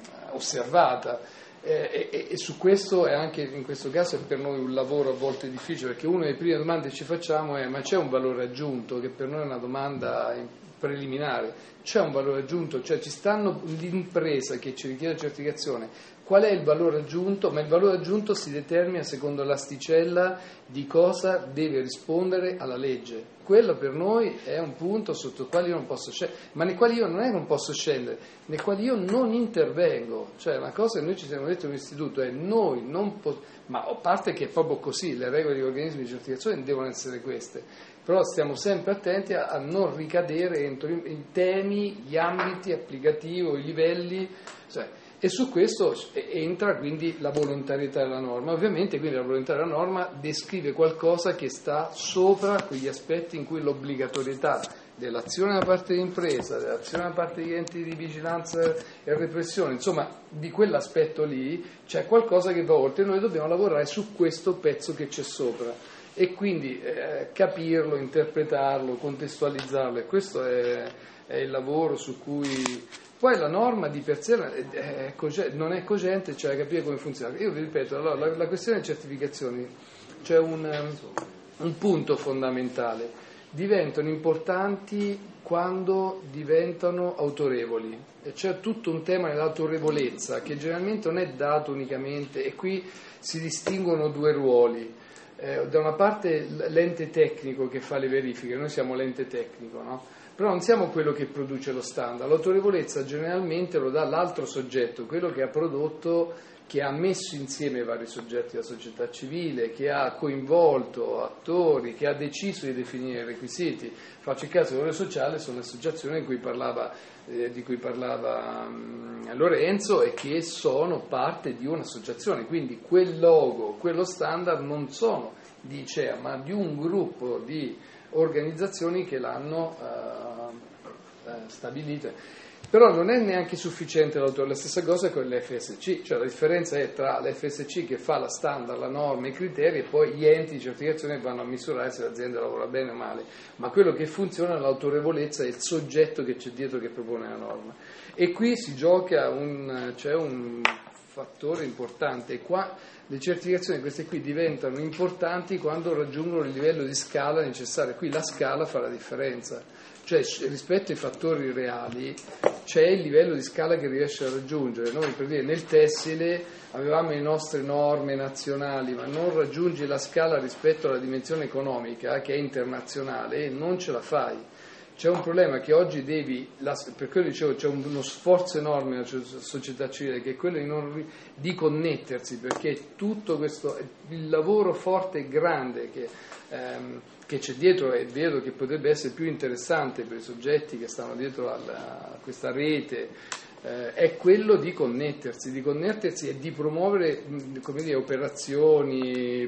osservata. Eh, e, e su questo è anche in questo caso è per noi un lavoro a volte difficile, perché una delle prime domande che ci facciamo è: ma c'è un valore aggiunto? Che per noi è una domanda preliminare. C'è un valore aggiunto, cioè ci stanno l'impresa che ci richiede la certificazione, qual è il valore aggiunto? Ma il valore aggiunto si determina secondo l'asticella di cosa deve rispondere alla legge. Quello per noi è un punto sotto il quale io non posso scendere, ma nel quale io non è che non posso scendere, nel quale io non intervengo. Cioè una cosa che noi ci siamo detti all'istituto è: noi non possiamo, ma a parte che è proprio così, le regole degli organismi di certificazione devono essere queste, però stiamo sempre attenti a, a non ricadere entro in, in temi, gli ambiti applicativi, i livelli, cioè, e su questo entra quindi la volontarietà della norma. Ovviamente quindi la volontà della norma descrive qualcosa che sta sopra quegli aspetti in cui l'obbligatorietà dell'azione da parte dell'impresa, dell'azione da parte degli enti di vigilanza e repressione, insomma di quell'aspetto lì c'è qualcosa che va oltre, e noi dobbiamo lavorare su questo pezzo che c'è sopra e quindi eh, capirlo, interpretarlo, contestualizzarlo, e questo è, è il lavoro su cui poi la norma di per sé è, è cogente, non è cogente, cioè capire come funziona. Io vi ripeto, allora, la, la questione delle certificazioni c'è un, un punto fondamentale: diventano importanti quando diventano autorevoli, e c'è tutto un tema dell'autorevolezza che generalmente non è dato unicamente, e qui si distinguono due ruoli. Eh, da una parte l'ente tecnico che fa le verifiche, noi siamo l'ente tecnico, no? Però non siamo quello che produce lo standard. L'autorevolezza generalmente lo dà l'altro soggetto, quello che ha prodotto, che ha messo insieme vari soggetti della società civile, che ha coinvolto attori, che ha deciso di definire i requisiti. Faccio il caso dell'Ore Sociale, sono le associazioni di cui parlava, eh, di cui parlava um, Lorenzo, e che sono parte di un'associazione, quindi quel logo, quello standard non sono di I C E A, ma di un gruppo di organizzazioni che l'hanno uh, uh, stabilito. Però non è neanche sufficiente l'autore, la stessa cosa con l'F S C, cioè la differenza è tra l'F S C che fa la standard, la norma, i criteri, e poi gli enti di certificazione che vanno a misurare se l'azienda lavora bene o male, ma quello che funziona è l'autorevolezza, è il soggetto che c'è dietro che propone la norma. E qui si gioca un, c'è un fattore importante, e qua le certificazioni queste qui diventano importanti quando raggiungono il livello di scala necessario. Qui la scala fa la differenza, cioè rispetto ai fattori reali c'è il livello di scala che riesce a raggiungere. Noi, per dire, nel tessile avevamo le nostre norme nazionali, ma non raggiungi la scala rispetto alla dimensione economica che è internazionale e non ce la fai. C'è un problema che oggi devi, la, per quello dicevo, c'è uno sforzo enorme nella società civile, che è quello di, non, di connettersi, perché tutto questo, il lavoro forte e grande che, ehm, che c'è dietro, e vedo che potrebbe essere più interessante per i soggetti che stanno dietro alla, a questa rete eh, è quello di connettersi, di connettersi e di promuovere, come dire, operazioni,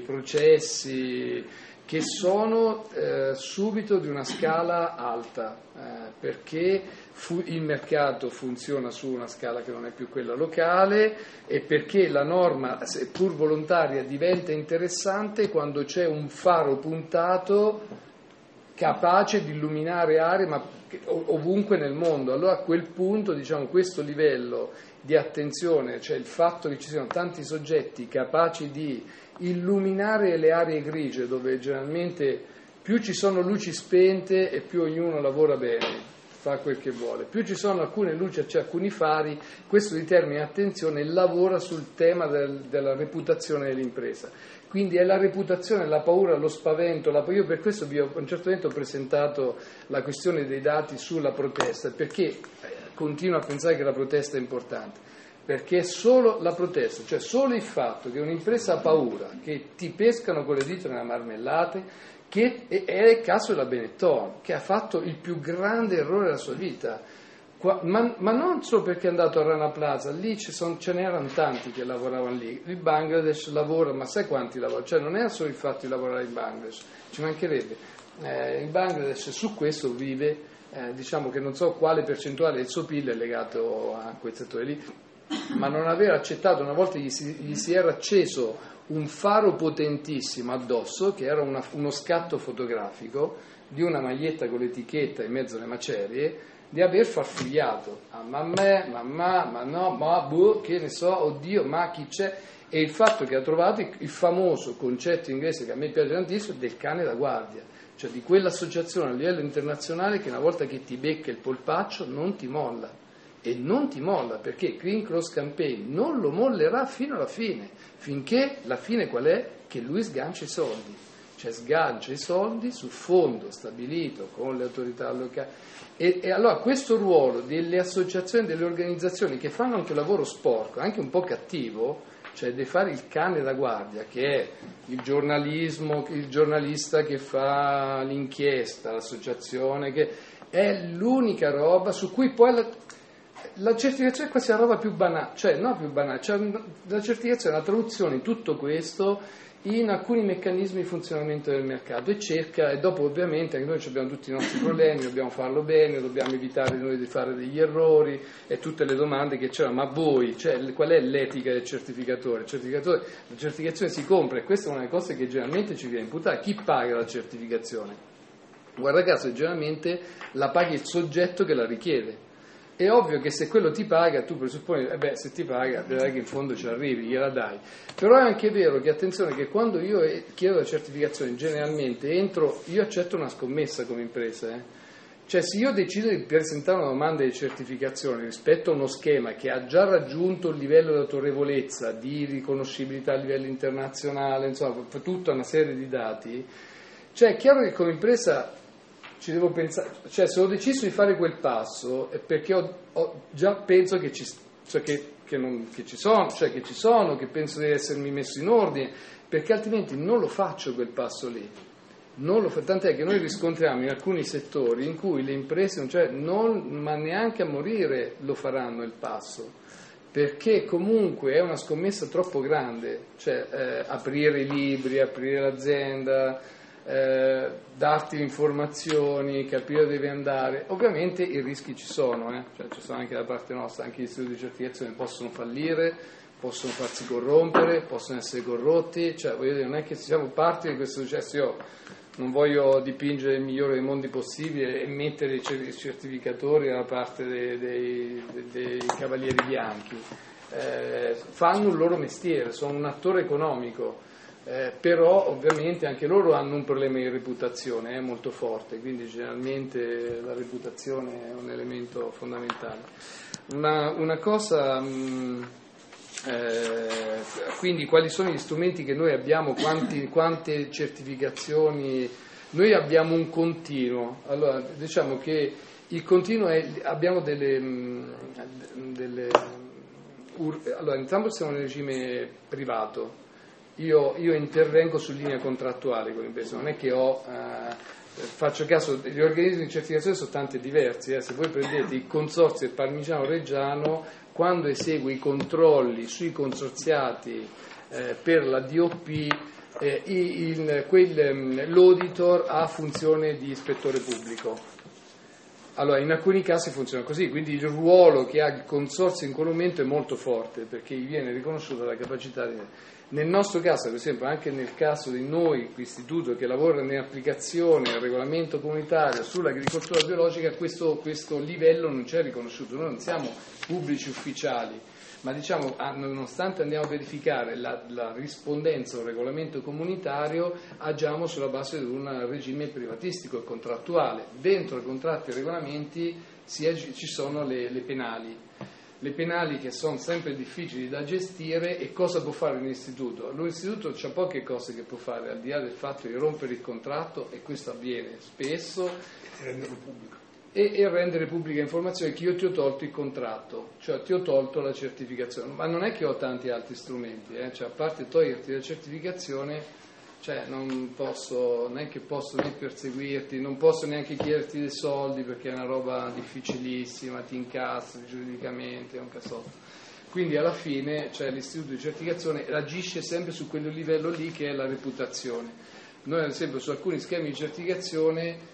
processi che sono eh, subito di una scala alta, eh, perché fu- il mercato funziona su una scala che non è più quella locale e perché la norma, seppur volontaria, diventa interessante quando c'è un faro puntato capace di illuminare aree ma ovunque nel mondo. Allora a quel punto, diciamo, questo livello di attenzione, cioè il fatto che ci siano tanti soggetti capaci di illuminare le aree grigie dove generalmente più ci sono luci spente e più ognuno lavora bene, fa quel che vuole, più ci sono alcune luci, cioè alcuni fari, questo determina attenzione e lavora sul tema del, della reputazione dell'impresa. Quindi è la reputazione, la paura, lo spavento. La, io per questo vi ho, a un certo momento ho presentato la questione dei dati sulla protesta, perché continuo a pensare che la protesta è importante. Perché è solo la protesta, cioè solo il fatto che un'impresa ha paura, che ti pescano con le dita nella marmellate, che è il caso della Benetton, che ha fatto il più grande errore della sua vita, Qua, ma, ma non solo perché è andato a Rana Plaza, lì ci son, ce n'erano tanti che lavoravano lì, il Bangladesh lavora, ma sai quanti lavorano? Cioè non è solo il fatto di lavorare in Bangladesh, ci mancherebbe, eh, il Bangladesh su questo vive, eh, diciamo che non so quale percentuale del suo P I L è legato a quel settore lì, ma non aver accettato, una volta gli si, gli si era acceso un faro potentissimo addosso, che era una, uno scatto fotografico di una maglietta con l'etichetta in mezzo alle macerie, di aver farfugliato, ah, ma me, ma ma, ma no, ma boh, che ne so, oddio, ma chi c'è? E il fatto che ha trovato il, il famoso concetto inglese che a me piace tantissimo del cane da guardia, cioè di quell'associazione a livello internazionale che una volta che ti becca il polpaccio non ti molla. E non ti molla, perché Green Cross Campaign non lo mollerà fino alla fine, finché la fine qual è? Che lui sgancia i soldi, cioè sgancia i soldi sul fondo stabilito con le autorità locali. E, e allora questo ruolo delle associazioni, delle organizzazioni che fanno anche un lavoro sporco, anche un po' cattivo, cioè di fare il cane da guardia, che è il giornalismo, il giornalista che fa l'inchiesta, l'associazione, che è l'unica roba su cui poi la, la certificazione è quasi la roba più banale, cioè no più banale, cioè la certificazione è la traduzione di tutto questo in alcuni meccanismi di funzionamento del mercato e cerca, e dopo ovviamente anche noi abbiamo tutti i nostri problemi, dobbiamo farlo bene, dobbiamo evitare noi di fare degli errori e tutte le domande che c'erano, ma voi, cioè, qual è l'etica del certificatore? Il certificatore? La certificazione si compra e questa è una delle cose che generalmente ci viene imputata. Chi paga la certificazione? Guarda caso, generalmente la paga il soggetto che la richiede. È ovvio che se quello ti paga, tu presupponi, eh beh, se ti paga, vedrai che in fondo ci arrivi, gliela dai. Però è anche vero che, attenzione, che quando io chiedo la certificazione, generalmente entro, io accetto una scommessa come impresa, eh. Cioè se io decido di presentare una domanda di certificazione rispetto a uno schema che ha già raggiunto il livello di autorevolezza, di riconoscibilità a livello internazionale, insomma, tutta una serie di dati, cioè è chiaro che come impresa ci devo pensare, cioè se ho deciso di fare quel passo è perché ho, ho già penso che ci, cioè che, che, non, che ci sono, cioè che ci sono, che penso di essermi messo in ordine, perché altrimenti non lo faccio quel passo lì. Non lo fa, tant'è che noi riscontriamo in alcuni settori in cui le imprese, cioè non, ma neanche a morire lo faranno il passo, perché comunque è una scommessa troppo grande, cioè eh, aprire i libri, aprire l'azienda, Eh, darti informazioni, capire dove devi andare. Ovviamente i rischi ci sono, eh? Cioè, ci sono anche da parte nostra, anche gli istituti di certificazione possono fallire, possono farsi corrompere, possono essere corrotti, cioè voglio dire, non è che siamo parte di questo successo. Io non voglio dipingere il migliore dei mondi possibile e mettere i certificatori dalla parte dei, dei, dei cavalieri bianchi, eh, fanno il loro mestiere, sono un attore economico. Eh, però ovviamente anche loro hanno un problema di reputazione eh, molto forte, quindi generalmente la reputazione è un elemento fondamentale. Una, una cosa, mh, eh, quindi quali sono gli strumenti che noi abbiamo, quanti, quante certificazioni, noi abbiamo un continuo, allora diciamo che il continuo è, abbiamo delle, mh, delle ur, allora intanto siamo nel regime privato. Io, io intervengo su linea contrattuale con l'impresa, non è che ho, eh, faccio caso, gli organismi di certificazione sono tanti e diversi, eh. Se voi prendete il consorzio del Parmigiano Reggiano, quando esegue i controlli sui consorziati eh, per la D O P, eh, il, quel, l'auditor ha funzione di ispettore pubblico. Allora, in alcuni casi funziona così, quindi il ruolo che ha il consorzio in quel momento è molto forte, perché gli viene riconosciuta la capacità di... Nel nostro caso, per esempio, anche nel caso di noi, istituto che lavora nell'applicazione del regolamento comunitario sull'agricoltura biologica, questo, questo livello non c'è riconosciuto. Noi non siamo pubblici ufficiali, ma diciamo, nonostante andiamo a verificare la, la rispondenza al regolamento comunitario, agiamo sulla base di un regime privatistico e contrattuale. Dentro i contratti e regolamenti si, ci sono le, le penali. Le penali che sono sempre difficili da gestire. E cosa può fare l'istituto? L'istituto c'ha poche cose che può fare, al di là del fatto di rompere il contratto, e questo avviene spesso, e renderlo pubblico. E, e rendere pubblica informazione che io ti ho tolto il contratto, cioè ti ho tolto la certificazione. Ma non è che ho tanti altri strumenti, eh? Cioè, a parte toglierti la certificazione, cioè non posso, non è che posso né perseguirti, non posso neanche chiederti dei soldi, perché è una roba difficilissima, ti incastri giuridicamente, è un cassotto. Quindi alla fine, cioè, l'istituto di certificazione agisce sempre su quel livello lì, che è la reputazione. Noi ad esempio su alcuni schemi di certificazione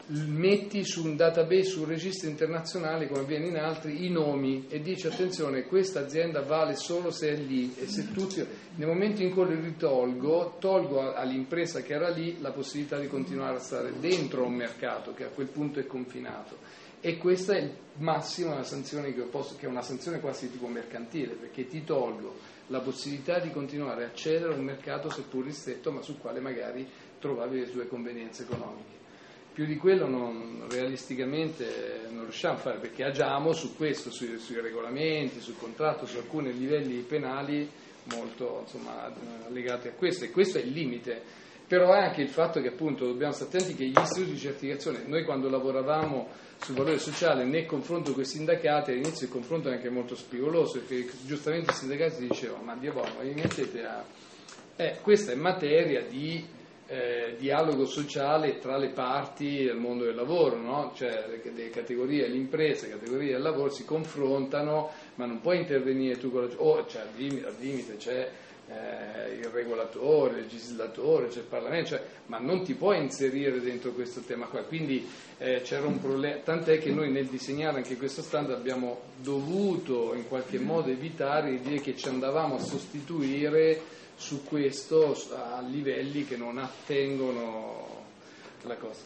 metti su un database, su un registro internazionale, come avviene in altri, i nomi, e dici attenzione, questa azienda vale solo se è lì, e se tutti, nel momento in cui li ritolgo, tolgo all'impresa che era lì la possibilità di continuare a stare dentro un mercato che a quel punto è confinato. E questa è il massimo della sanzione che, posso, che è una sanzione quasi tipo mercantile, perché ti tolgo la possibilità di continuare a accedere a un mercato seppur ristretto, ma sul quale magari trovavi le sue convenienze economiche. Più di quello non, realisticamente non riusciamo a fare, perché agiamo su questo, sui, sui regolamenti, sul contratto, su alcuni livelli penali molto, insomma, legati a questo, e questo è il limite. Però è anche il fatto che appunto dobbiamo stare attenti che gli istituti di certificazione, noi quando lavoravamo sul valore sociale nel confronto con i sindacati, all'inizio il confronto è anche molto spigoloso, perché giustamente i sindacati dicevano ma Dio buono, ma vi mettete a... Eh, questa è materia di Eh, dialogo sociale tra le parti del mondo del lavoro, no? Cioè le, le categorie, le imprese, le categorie del lavoro si confrontano, ma non puoi intervenire tu con la... Oh, cioè, al limite, al limite c'è eh, il regolatore, il legislatore, c'è il Parlamento, cioè, ma non ti puoi inserire dentro questo tema qua. Quindi eh, c'era un problema, tant'è che noi nel disegnare anche questo standard abbiamo dovuto in qualche modo evitare di dire che ci andavamo a sostituire su questo a livelli che non attengono la cosa.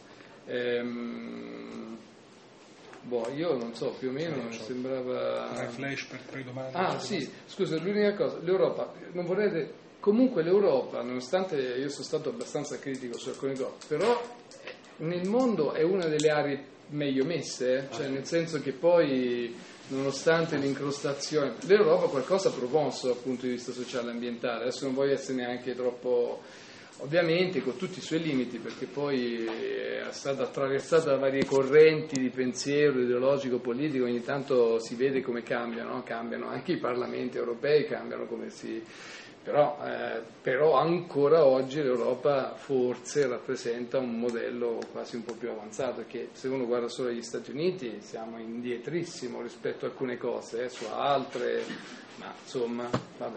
Ehm, boh, io non so, più o meno mi sembrava... Tre flash per tre domande. Ah sì, scusa, l'unica cosa, l'Europa, non vorrei... Comunque l'Europa, nonostante io sono stato abbastanza critico su alcune cose, però nel mondo è una delle aree meglio messe, eh? Cioè nel senso che poi... nonostante l'incrostazione, l'Europa qualcosa ha promosso dal punto di vista sociale e ambientale. Adesso non voglio essere neanche troppo, ovviamente con tutti i suoi limiti, perché poi è stata attraversata da varie correnti di pensiero ideologico, politico, ogni tanto si vede come cambiano, cambiano anche i parlamenti europei, cambiano come si... Però, eh, però ancora oggi l'Europa forse rappresenta un modello quasi un po' più avanzato, perché se uno guarda solo gli Stati Uniti siamo indietrissimo rispetto a alcune cose, eh, su altre, ma insomma, vabbè.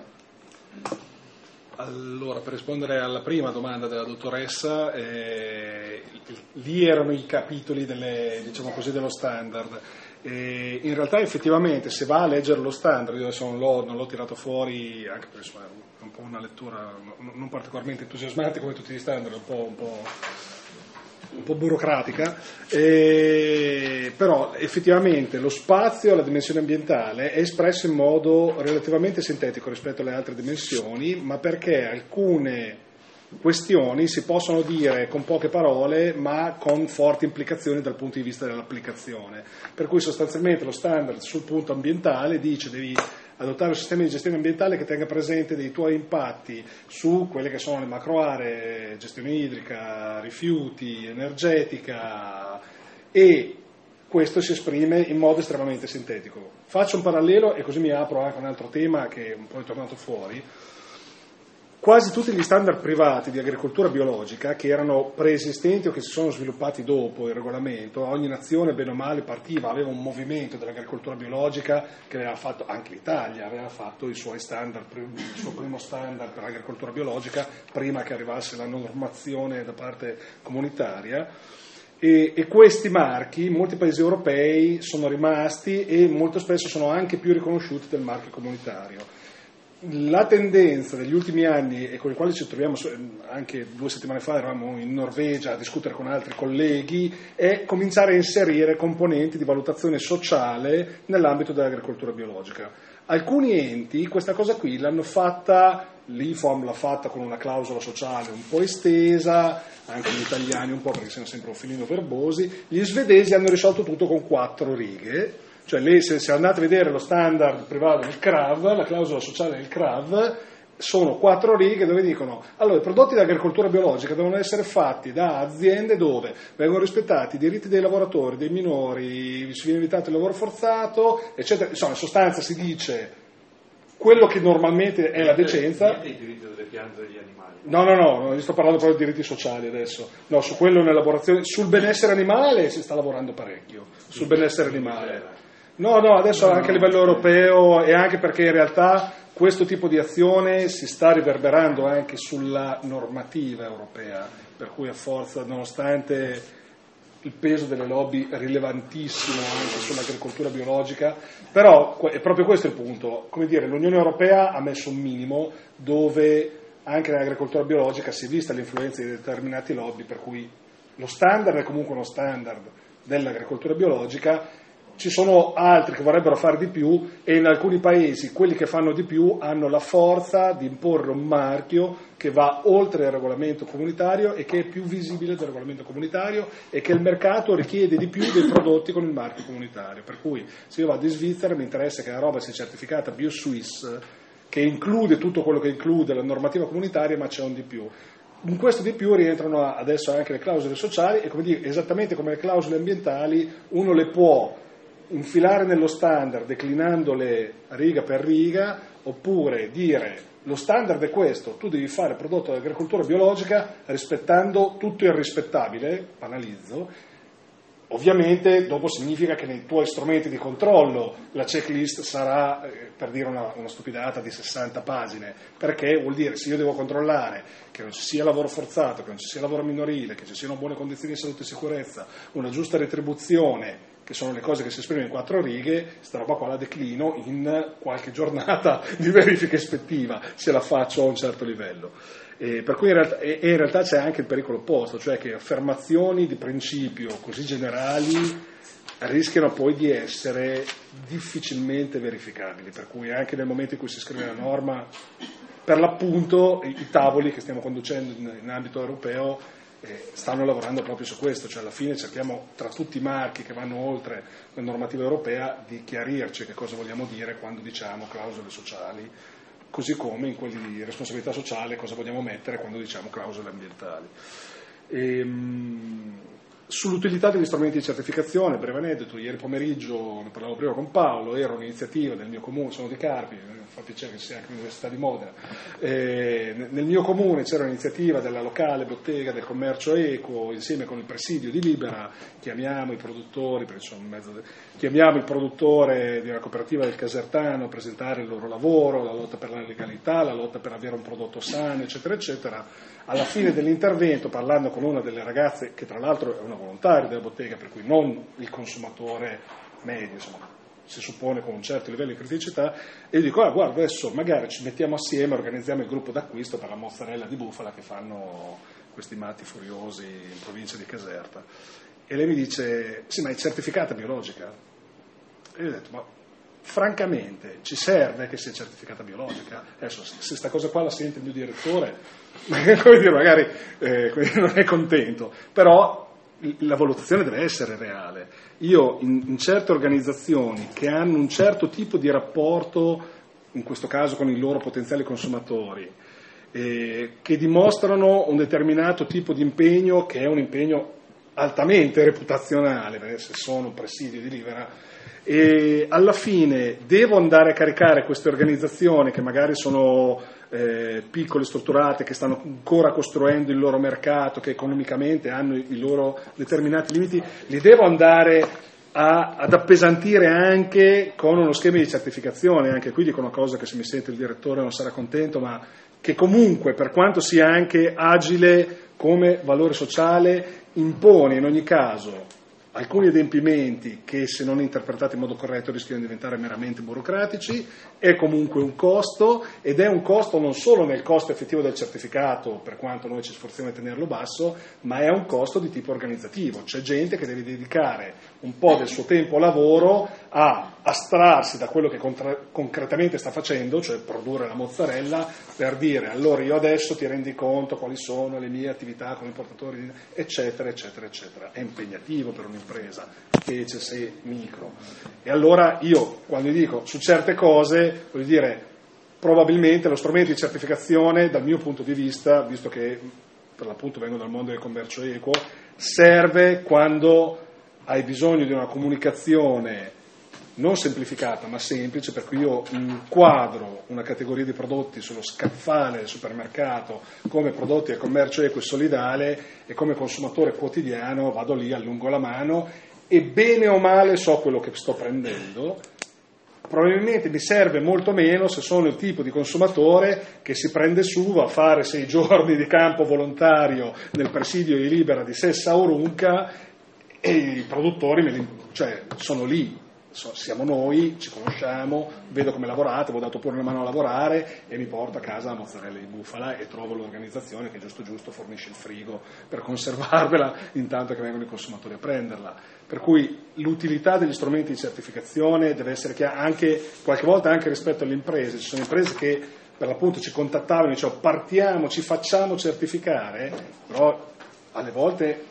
Allora, per rispondere alla prima domanda della dottoressa, eh, lì erano i capitoli delle, diciamo così, dello standard. E in realtà effettivamente se va a leggere lo standard, io adesso non l'ho, non l'ho tirato fuori, anche perché insomma, è un po' una lettura non particolarmente entusiasmante come tutti gli standard, un po', un po', un po' burocratica, e, però effettivamente lo spazio, la dimensione ambientale è espresso in modo relativamente sintetico rispetto alle altre dimensioni, ma perché alcune questioni si possono dire con poche parole ma con forti implicazioni dal punto di vista dell'applicazione, per cui sostanzialmente lo standard sul punto ambientale dice devi adottare un sistema di gestione ambientale che tenga presente dei tuoi impatti su quelle che sono le macro aree, gestione idrica, rifiuti, energetica, e questo si esprime in modo estremamente sintetico. Faccio un parallelo e così mi apro anche a un altro tema che un po' è tornato fuori. quasi tutti gli standard privati di agricoltura biologica che erano preesistenti o che si sono sviluppati dopo il regolamento, ogni nazione bene o male partiva, aveva un movimento dell'agricoltura biologica che aveva fatto, anche l'Italia aveva fatto i suoi standard, il suo primo standard per l'agricoltura biologica prima che arrivasse la normazione da parte comunitaria. E, e questi marchi in molti paesi europei sono rimasti e molto spesso sono anche più riconosciuti del marchio comunitario. La tendenza degli ultimi anni, e con i quali ci troviamo anche due settimane fa, eravamo in Norvegia a discutere con altri colleghi, è cominciare a inserire componenti di valutazione sociale nell'ambito dell'agricoltura biologica. Alcuni enti questa cosa qui l'hanno fatta, l'I F O M l'ha fatta con una clausola sociale un po' estesa, anche gli italiani un po' perché sono sempre un filino verbosi, gli svedesi hanno risolto tutto con quattro righe. Cioè lei, se, se andate a vedere lo standard privato del C R A V, la clausola sociale del C R A V, sono quattro righe dove dicono allora i prodotti dell'agricoltura biologica devono essere fatti da aziende dove vengono rispettati i diritti dei lavoratori, dei minori, si viene evitato il lavoro forzato, eccetera. Insomma, in sostanza si dice quello che normalmente è la decenza. Niente i diritti delle piante e degli animali. No, no, no, no, io sto parlando proprio di diritti sociali adesso. No, su quello in elaborazione, sul benessere animale si sta lavorando parecchio, sul benessere animale. No, no, adesso anche a livello europeo, e anche perché in realtà questo tipo di azione si sta riverberando anche sulla normativa europea, per cui a forza, nonostante il peso delle lobby rilevantissimo anche sull'agricoltura biologica, però è proprio questo il punto, come dire, l'Unione Europea ha messo un minimo dove anche nell'agricoltura biologica si è vista l'influenza di determinati lobby, per cui lo standard è comunque uno standard dell'agricoltura biologica. Ci sono altri che vorrebbero fare di più e in alcuni paesi quelli che fanno di più hanno la forza di imporre un marchio che va oltre il regolamento comunitario e che è più visibile del regolamento comunitario e che il mercato richiede di più dei prodotti con il marchio comunitario. Per cui se io vado in Svizzera mi interessa che la roba sia certificata BioSwiss, che include tutto quello che include la normativa comunitaria, ma c'è un di più. In questo di più rientrano adesso anche le clausole sociali e, come dire, esattamente come le clausole ambientali, uno le può infilare nello standard declinandole riga per riga, oppure dire lo standard è questo, tu devi fare prodotto dell'agricoltura biologica rispettando tutto il rispettabile, banalizzo. Ovviamente dopo significa che nei tuoi strumenti di controllo la checklist sarà, eh, per dire una, una stupidata, di sessanta pagine, perché vuol dire se io devo controllare che non ci sia lavoro forzato, che non ci sia lavoro minorile, che ci siano buone condizioni di salute e sicurezza, una giusta retribuzione, che sono le cose che si esprimono in quattro righe, sta roba qua la declino in qualche giornata di verifica ispettiva, se la faccio a un certo livello. E per cui in realtà, e in realtà c'è anche il pericolo opposto, cioè che affermazioni di principio così generali rischiano poi di essere difficilmente verificabili, per cui anche nel momento in cui si scrive la norma, per l'appunto i, i tavoli che stiamo conducendo in, in ambito europeo eh, stanno lavorando proprio su questo, cioè alla fine cerchiamo tra tutti i marchi che vanno oltre la normativa europea di chiarirci che cosa vogliamo dire quando diciamo clausole sociali, così come in quelli di responsabilità sociale cosa vogliamo mettere quando diciamo clausole ambientali. Ehm, Sull'utilità degli strumenti di certificazione, breve aneddoto, ieri pomeriggio, ne parlavo prima con Paolo, era un'iniziativa del mio comune, sono di Carpi, mi fa piacere che sia anche l'Università di Modena, eh, nel mio comune c'era un'iniziativa della locale bottega del commercio equo, insieme con il presidio di Libera, chiamiamo i produttori, perché sono in mezzo de... chiamiamo il produttore di una cooperativa del Casertano a presentare il loro lavoro, la lotta per la legalità, la lotta per avere un prodotto sano, eccetera, eccetera. Alla fine dell'intervento, parlando con una delle ragazze, che tra l'altro è una volontaria della bottega, per cui non il consumatore medio, insomma, si suppone con un certo livello di criticità, e io dico, ah, guarda, adesso magari ci mettiamo assieme, organizziamo il gruppo d'acquisto per la mozzarella di bufala che fanno questi matti furiosi in provincia di Caserta. E lei mi dice, sì, ma è certificata biologica? E io ho detto, ma francamente ci serve che sia certificata biologica? Adesso se sta cosa qua la sente il mio direttore, come dire, magari eh, non è contento, però la valutazione deve essere reale. Io in, in certe organizzazioni che hanno un certo tipo di rapporto, in questo caso con i loro potenziali consumatori, eh, che dimostrano un determinato tipo di impegno che è un impegno altamente reputazionale, perché se sono presidio di Libera, e alla fine devo andare a caricare queste organizzazioni che magari sono eh, piccole, strutturate, che stanno ancora costruendo il loro mercato, che economicamente hanno i loro determinati limiti, li devo andare a, ad appesantire anche con uno schema di certificazione. Anche qui dico una cosa che se mi sente il direttore non sarà contento, ma che comunque, per quanto sia anche agile come valore sociale, impone in ogni caso alcuni adempimenti che, se non interpretati in modo corretto, rischiano di diventare meramente burocratici. È comunque un costo, ed è un costo non solo nel costo effettivo del certificato, per quanto noi ci sforziamo di tenerlo basso, ma è un costo di tipo organizzativo. C'è gente che deve dedicare un po' del suo tempo a lavoro a astrarsi da quello che contra- concretamente sta facendo, cioè produrre la mozzarella, per dire: allora io adesso ti rendi conto quali sono le mie attività come importatore, di... eccetera, eccetera, eccetera. È impegnativo per un'impresa, specie se micro. E allora io, quando dico su certe cose, voglio dire, probabilmente lo strumento di certificazione, dal mio punto di vista, visto che per l'appunto vengo dal mondo del commercio equo, serve quando hai bisogno di una comunicazione non semplificata ma semplice, per cui io inquadro una categoria di prodotti sullo scaffale del supermercato come prodotti del commercio equo e solidale, e come consumatore quotidiano vado lì, allungo la mano e bene o male so quello che sto prendendo. Probabilmente mi serve molto meno se sono il tipo di consumatore che si prende su, va a fare sei giorni di campo volontario nel presidio di Libera di Sessa Aurunca e i produttori me li, cioè, sono lì. Siamo noi, ci conosciamo, vedo come lavorate, vi ho dato pure una mano a lavorare e mi porto a casa la mozzarella di bufala e trovo l'organizzazione che giusto giusto fornisce il frigo per conservarvela intanto che vengono i consumatori a prenderla. Per cui l'utilità degli strumenti di certificazione deve essere chiara, anche qualche volta anche rispetto alle imprese. Ci sono imprese che per l'appunto ci contattavano e dicevano: partiamo, ci facciamo certificare, però alle volte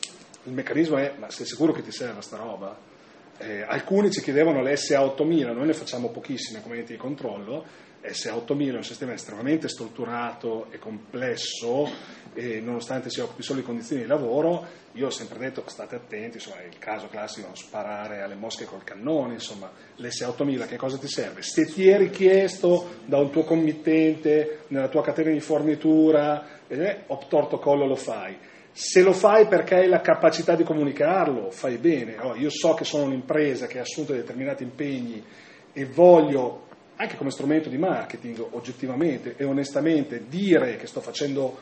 il meccanismo è: ma sei sicuro che ti serve sta roba? Eh, alcuni ci chiedevano le S A ottomila, noi ne facciamo pochissime come enti di controllo. S A ottomila è un sistema estremamente strutturato e complesso, e nonostante si occupi solo di condizioni di lavoro, io ho sempre detto: state attenti, insomma, è il caso classico, sparare alle mosche col cannone. Insomma, l'S A ottomila che cosa ti serve? Se ti è richiesto da un tuo committente nella tua catena di fornitura, eh, obtorto collo lo fai. Se lo fai perché hai la capacità di comunicarlo, fai bene. Oh, io so che sono un'impresa che ha assunto determinati impegni e voglio, anche come strumento di marketing, oggettivamente e onestamente, dire che sto facendo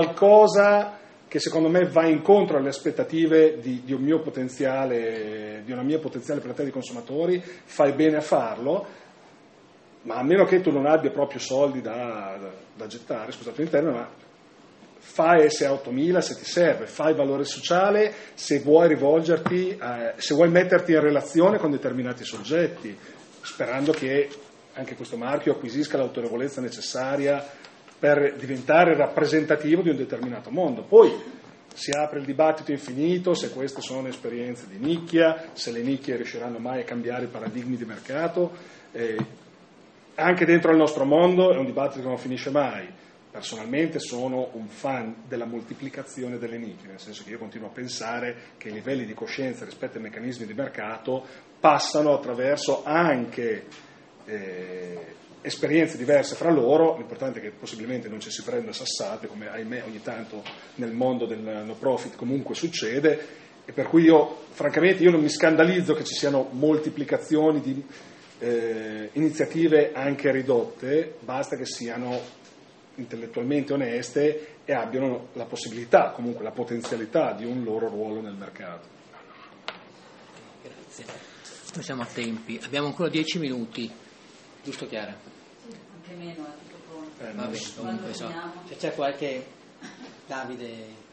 qualcosa che secondo me va incontro alle aspettative di, di un mio potenziale, di una mia potenziale platea di consumatori, fai bene a farlo, ma a meno che tu non abbia proprio soldi da, da, da gettare, scusate l'interno, ma fai S A ottomila se ti serve, fai valore sociale se vuoi rivolgerti, eh, se vuoi metterti in relazione con determinati soggetti, sperando che anche questo marchio acquisisca l'autorevolezza necessaria per diventare rappresentativo di un determinato mondo. Poi si apre il dibattito infinito se queste sono esperienze di nicchia, se le nicchie riusciranno mai a cambiare i paradigmi di mercato. Eh, anche dentro il nostro mondo è un dibattito che non finisce mai. Personalmente sono un fan della moltiplicazione delle nicchie, nel senso che io continuo a pensare che i livelli di coscienza rispetto ai meccanismi di mercato passano attraverso anche eh, esperienze diverse fra loro. L'importante è che possibilmente non ci si prenda sassate, come ahimè ogni tanto nel mondo del no profit comunque succede, e per cui io francamente io non mi scandalizzo che ci siano moltiplicazioni di eh, iniziative anche ridotte, basta che siano intellettualmente oneste e abbiano la possibilità, comunque la potenzialità di un loro ruolo nel mercato. Grazie. Noi siamo a tempi, abbiamo ancora dieci minuti, giusto Chiara? Sì, anche meno, è tutto pronto. Eh, Va bene, comunque so. Se c'è qualche Davide.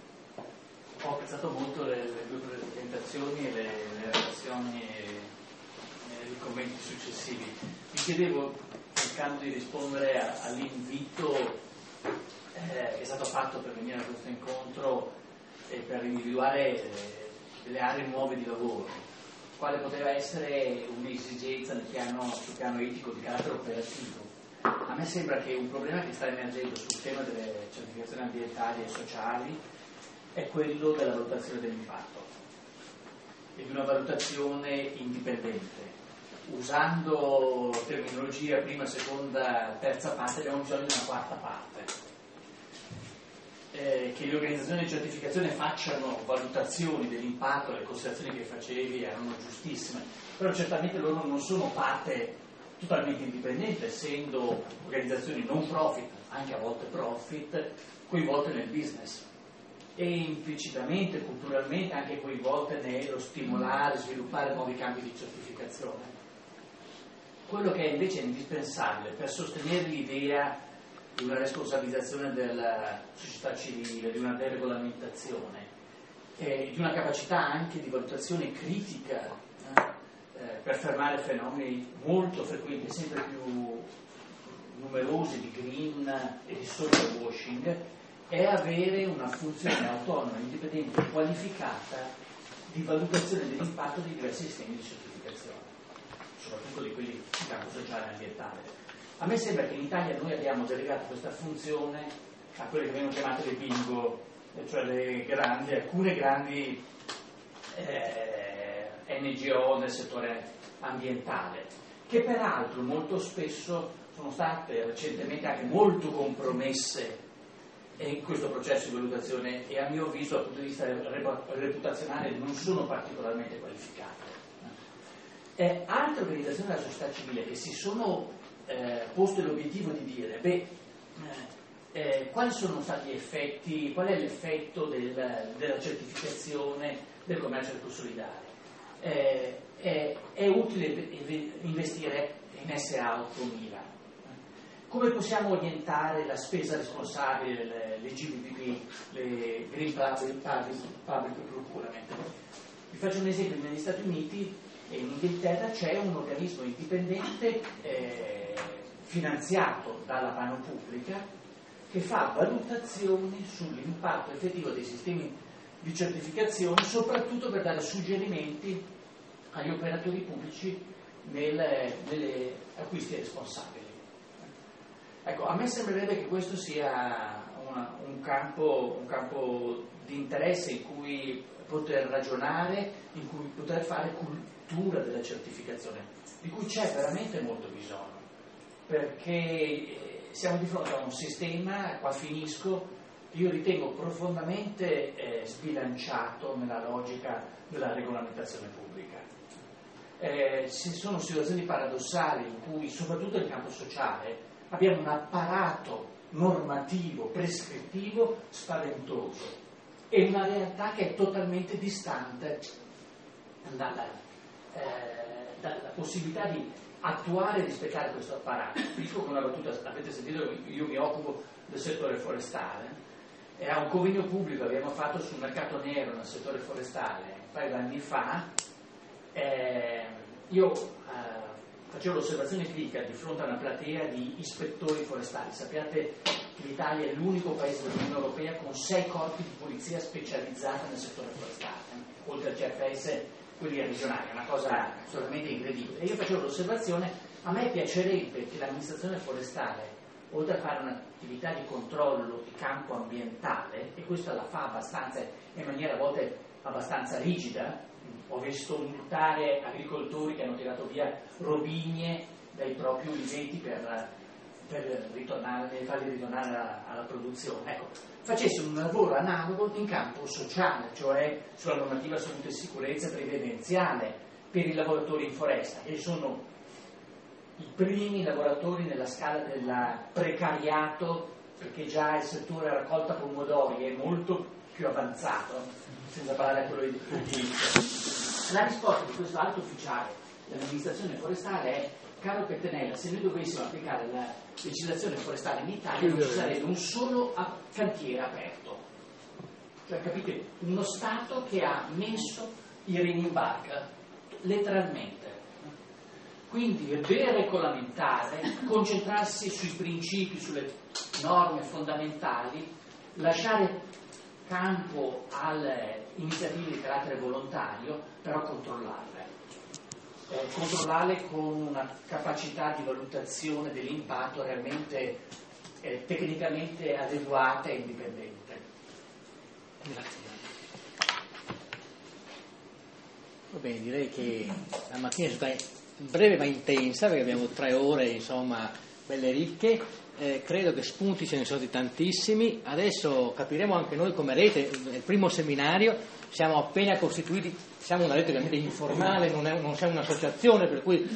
Ho apprezzato molto le, le due presentazioni e le, le relazioni e, e i commenti successivi. Mi chiedevo, cercando di rispondere a, all'invito eh, che è stato fatto per venire a questo incontro e per individuare eh, delle aree nuove di lavoro, quale poteva essere un'esigenza nel piano, sul piano etico di carattere operativo. A me sembra che un problema che sta emergendo sul tema delle certificazioni ambientali e sociali è quello della valutazione dell'impatto e di una valutazione indipendente. usando terminologia prima, seconda, terza parte, abbiamo bisogno di una quarta parte. Eh, che le organizzazioni di certificazione facciano valutazioni dell'impatto, le considerazioni che facevi erano giustissime, però certamente loro non sono parte totalmente indipendente, essendo organizzazioni non profit, anche a volte profit, coinvolte nel business e implicitamente, culturalmente anche coinvolte nello stimolare, sviluppare nuovi campi di certificazione. Quello che è invece indispensabile per sostenere l'idea di una responsabilizzazione della società civile, di una deregolamentazione, e di una capacità anche di valutazione critica eh, per fermare fenomeni molto frequenti, sempre più numerosi di green e di social washing, è avere una funzione autonoma, indipendente e qualificata di valutazione dell'impatto di diversi sistemi di certificazione, soprattutto di quelli in campo sociale e ambientale. A me sembra che in Italia noi abbiamo delegato questa funzione a quelle che vengono chiamate le bingo, cioè le grandi, alcune grandi eh, N G O nel settore ambientale, che peraltro molto spesso sono state recentemente anche molto compromesse in questo processo di valutazione e a mio avviso dal punto di vista reputazionale non sono particolarmente qualificate. Eh, altre organizzazioni della società civile che si sono eh, poste l'obiettivo di dire beh, eh, eh, quali sono stati gli effetti, qual è l'effetto del, della certificazione del commercio ecosolidale. Eh, è, è utile investire in S A ottomila. Come possiamo orientare la spesa responsabile, le, le G B P, le Green Public, Public, Public Procurement? Vi faccio un esempio: negli Stati Uniti e in Inghilterra c'è un organismo indipendente eh, finanziato dalla mano pubblica che fa valutazioni sull'impatto effettivo dei sistemi di certificazione, soprattutto per dare suggerimenti agli operatori pubblici nel, nelle acquisti responsabili. Ecco, a me sembrerebbe che questo sia una, un, campo, un campo di interesse in cui poter ragionare, in cui poter fare cultura della certificazione, di cui c'è veramente molto bisogno, perché siamo di fronte a un sistema, qua finisco, che io ritengo profondamente eh, sbilanciato nella logica della regolamentazione pubblica. Eh, ci sono situazioni paradossali in cui, soprattutto nel campo sociale, abbiamo un apparato normativo, prescrittivo, spaventoso e una realtà che è totalmente distante dalla, eh, dalla possibilità di attuare e rispettare questo apparato. Dico con una battuta, avete sentito che io mi occupo del settore forestale e a un convegno pubblico che abbiamo fatto sul mercato nero nel settore forestale un paio di anni fa, eh, io eh, facevo l'osservazione critica di fronte a una platea di ispettori forestali. Sappiate che l'Italia è l'unico paese dell'Unione Europea con sei corpi di polizia specializzati nel settore forestale, oltre al C F S quelli regionali, è una cosa assolutamente incredibile. E io facevo l'osservazione, a me piacerebbe che l'amministrazione forestale, oltre a fare un'attività di controllo di campo ambientale, e questa la fa abbastanza, in maniera a volte abbastanza rigida, ho visto multare agricoltori che hanno tirato via robigne dai propri uliveti per, per ritornare, farli ritornare alla, alla produzione. Ecco, facesse un lavoro analogo in campo sociale, cioè sulla normativa salute e sicurezza previdenziale per i lavoratori in foresta, che sono i primi lavoratori nella scala del precariato, perché già il settore raccolta pomodori è molto più avanzato, senza parlare a quello di La risposta di questo alto ufficiale dell'amministrazione forestale è: caro Pettenella, se noi dovessimo applicare la legislazione forestale in Italia non ci sarebbe un solo cantiere aperto. Cioè, capite, uno Stato che ha messo i remi in barca, letteralmente. Quindi deregolamentare, concentrarsi sui principi, sulle norme fondamentali, lasciare campo alle iniziative di carattere volontario, però controllarle. Eh, controllarle con una capacità di valutazione dell'impatto realmente eh, tecnicamente adeguata e indipendente. Grazie. Va bene, direi che la mattina è stata breve ma intensa, perché abbiamo tre ore, insomma, belle ricche. Eh, credo che spunti ce ne sono tantissimi. Adesso capiremo anche noi come rete, nel primo seminario siamo appena costituiti, siamo una rete ovviamente informale, non, è, non siamo un'associazione, per cui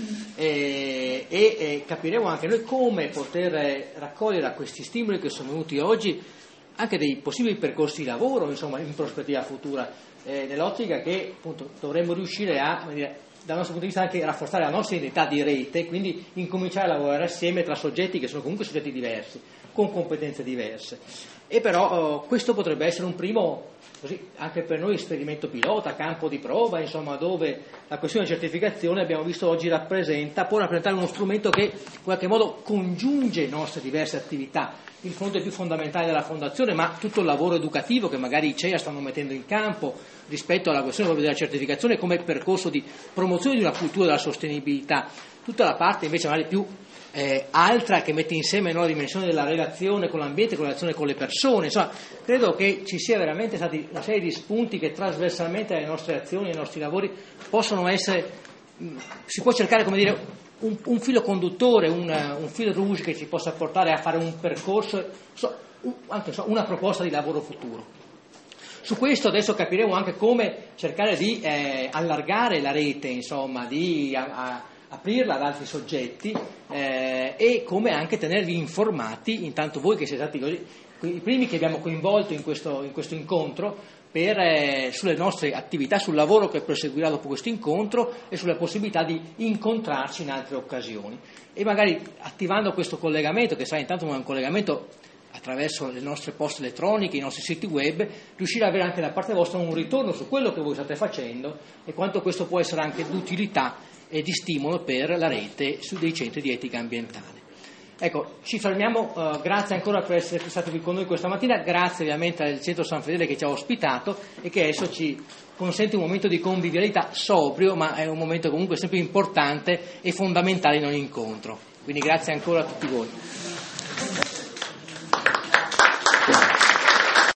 eh, e eh, capiremo anche noi come poter raccogliere a questi stimoli che sono venuti oggi anche dei possibili percorsi di lavoro, insomma, in prospettiva futura, eh, nell'ottica che appunto dovremmo riuscire a, come dire, dal nostro punto di vista anche rafforzare la nostra identità di rete, quindi incominciare a lavorare assieme tra soggetti che sono comunque soggetti diversi, con competenze diverse. E però eh, questo potrebbe essere un primo, così, anche per noi esperimento pilota, campo di prova, insomma, dove la questione di certificazione abbiamo visto oggi rappresenta, può rappresentare uno strumento che in qualche modo congiunge le nostre diverse attività, il fronte più fondamentale della Fondazione, ma tutto il lavoro educativo che magari i C E A stanno mettendo in campo rispetto alla questione della certificazione come percorso di promozione di una cultura della sostenibilità, tutta la parte invece magari più eh, altra che mette insieme no, la dimensione della relazione con l'ambiente, con la relazione con le persone. Insomma, credo che ci sia veramente stati una serie di spunti che trasversalmente alle nostre azioni, ai nostri lavori possono essere, mh, si può cercare, come dire, un, un filo conduttore, un, un fil rouge che ci possa portare a fare un percorso, so, un, anche so, una proposta di lavoro futuro. Su questo adesso capiremo anche come cercare di eh, allargare la rete, insomma, di a, a, aprirla ad altri soggetti eh, e come anche tenervi informati, intanto voi che siete stati così, i primi che abbiamo coinvolto in questo, in questo incontro, per, eh, sulle nostre attività, sul lavoro che proseguirà dopo questo incontro e sulla possibilità di incontrarci in altre occasioni. E magari attivando questo collegamento, che sarà intanto un collegamento attraverso le nostre poste elettroniche, i nostri siti web, riuscire ad avere anche da parte vostra un ritorno su quello che voi state facendo e quanto questo può essere anche d'utilità e di stimolo per la rete su dei centri di etica ambientale. Ecco, ci fermiamo, uh, grazie ancora per essere stati qui con noi questa mattina, grazie ovviamente al Centro San Fedele che ci ha ospitato e che adesso ci consente un momento di convivialità sobrio, ma è un momento comunque sempre importante e fondamentale in ogni incontro. Quindi grazie ancora a tutti voi.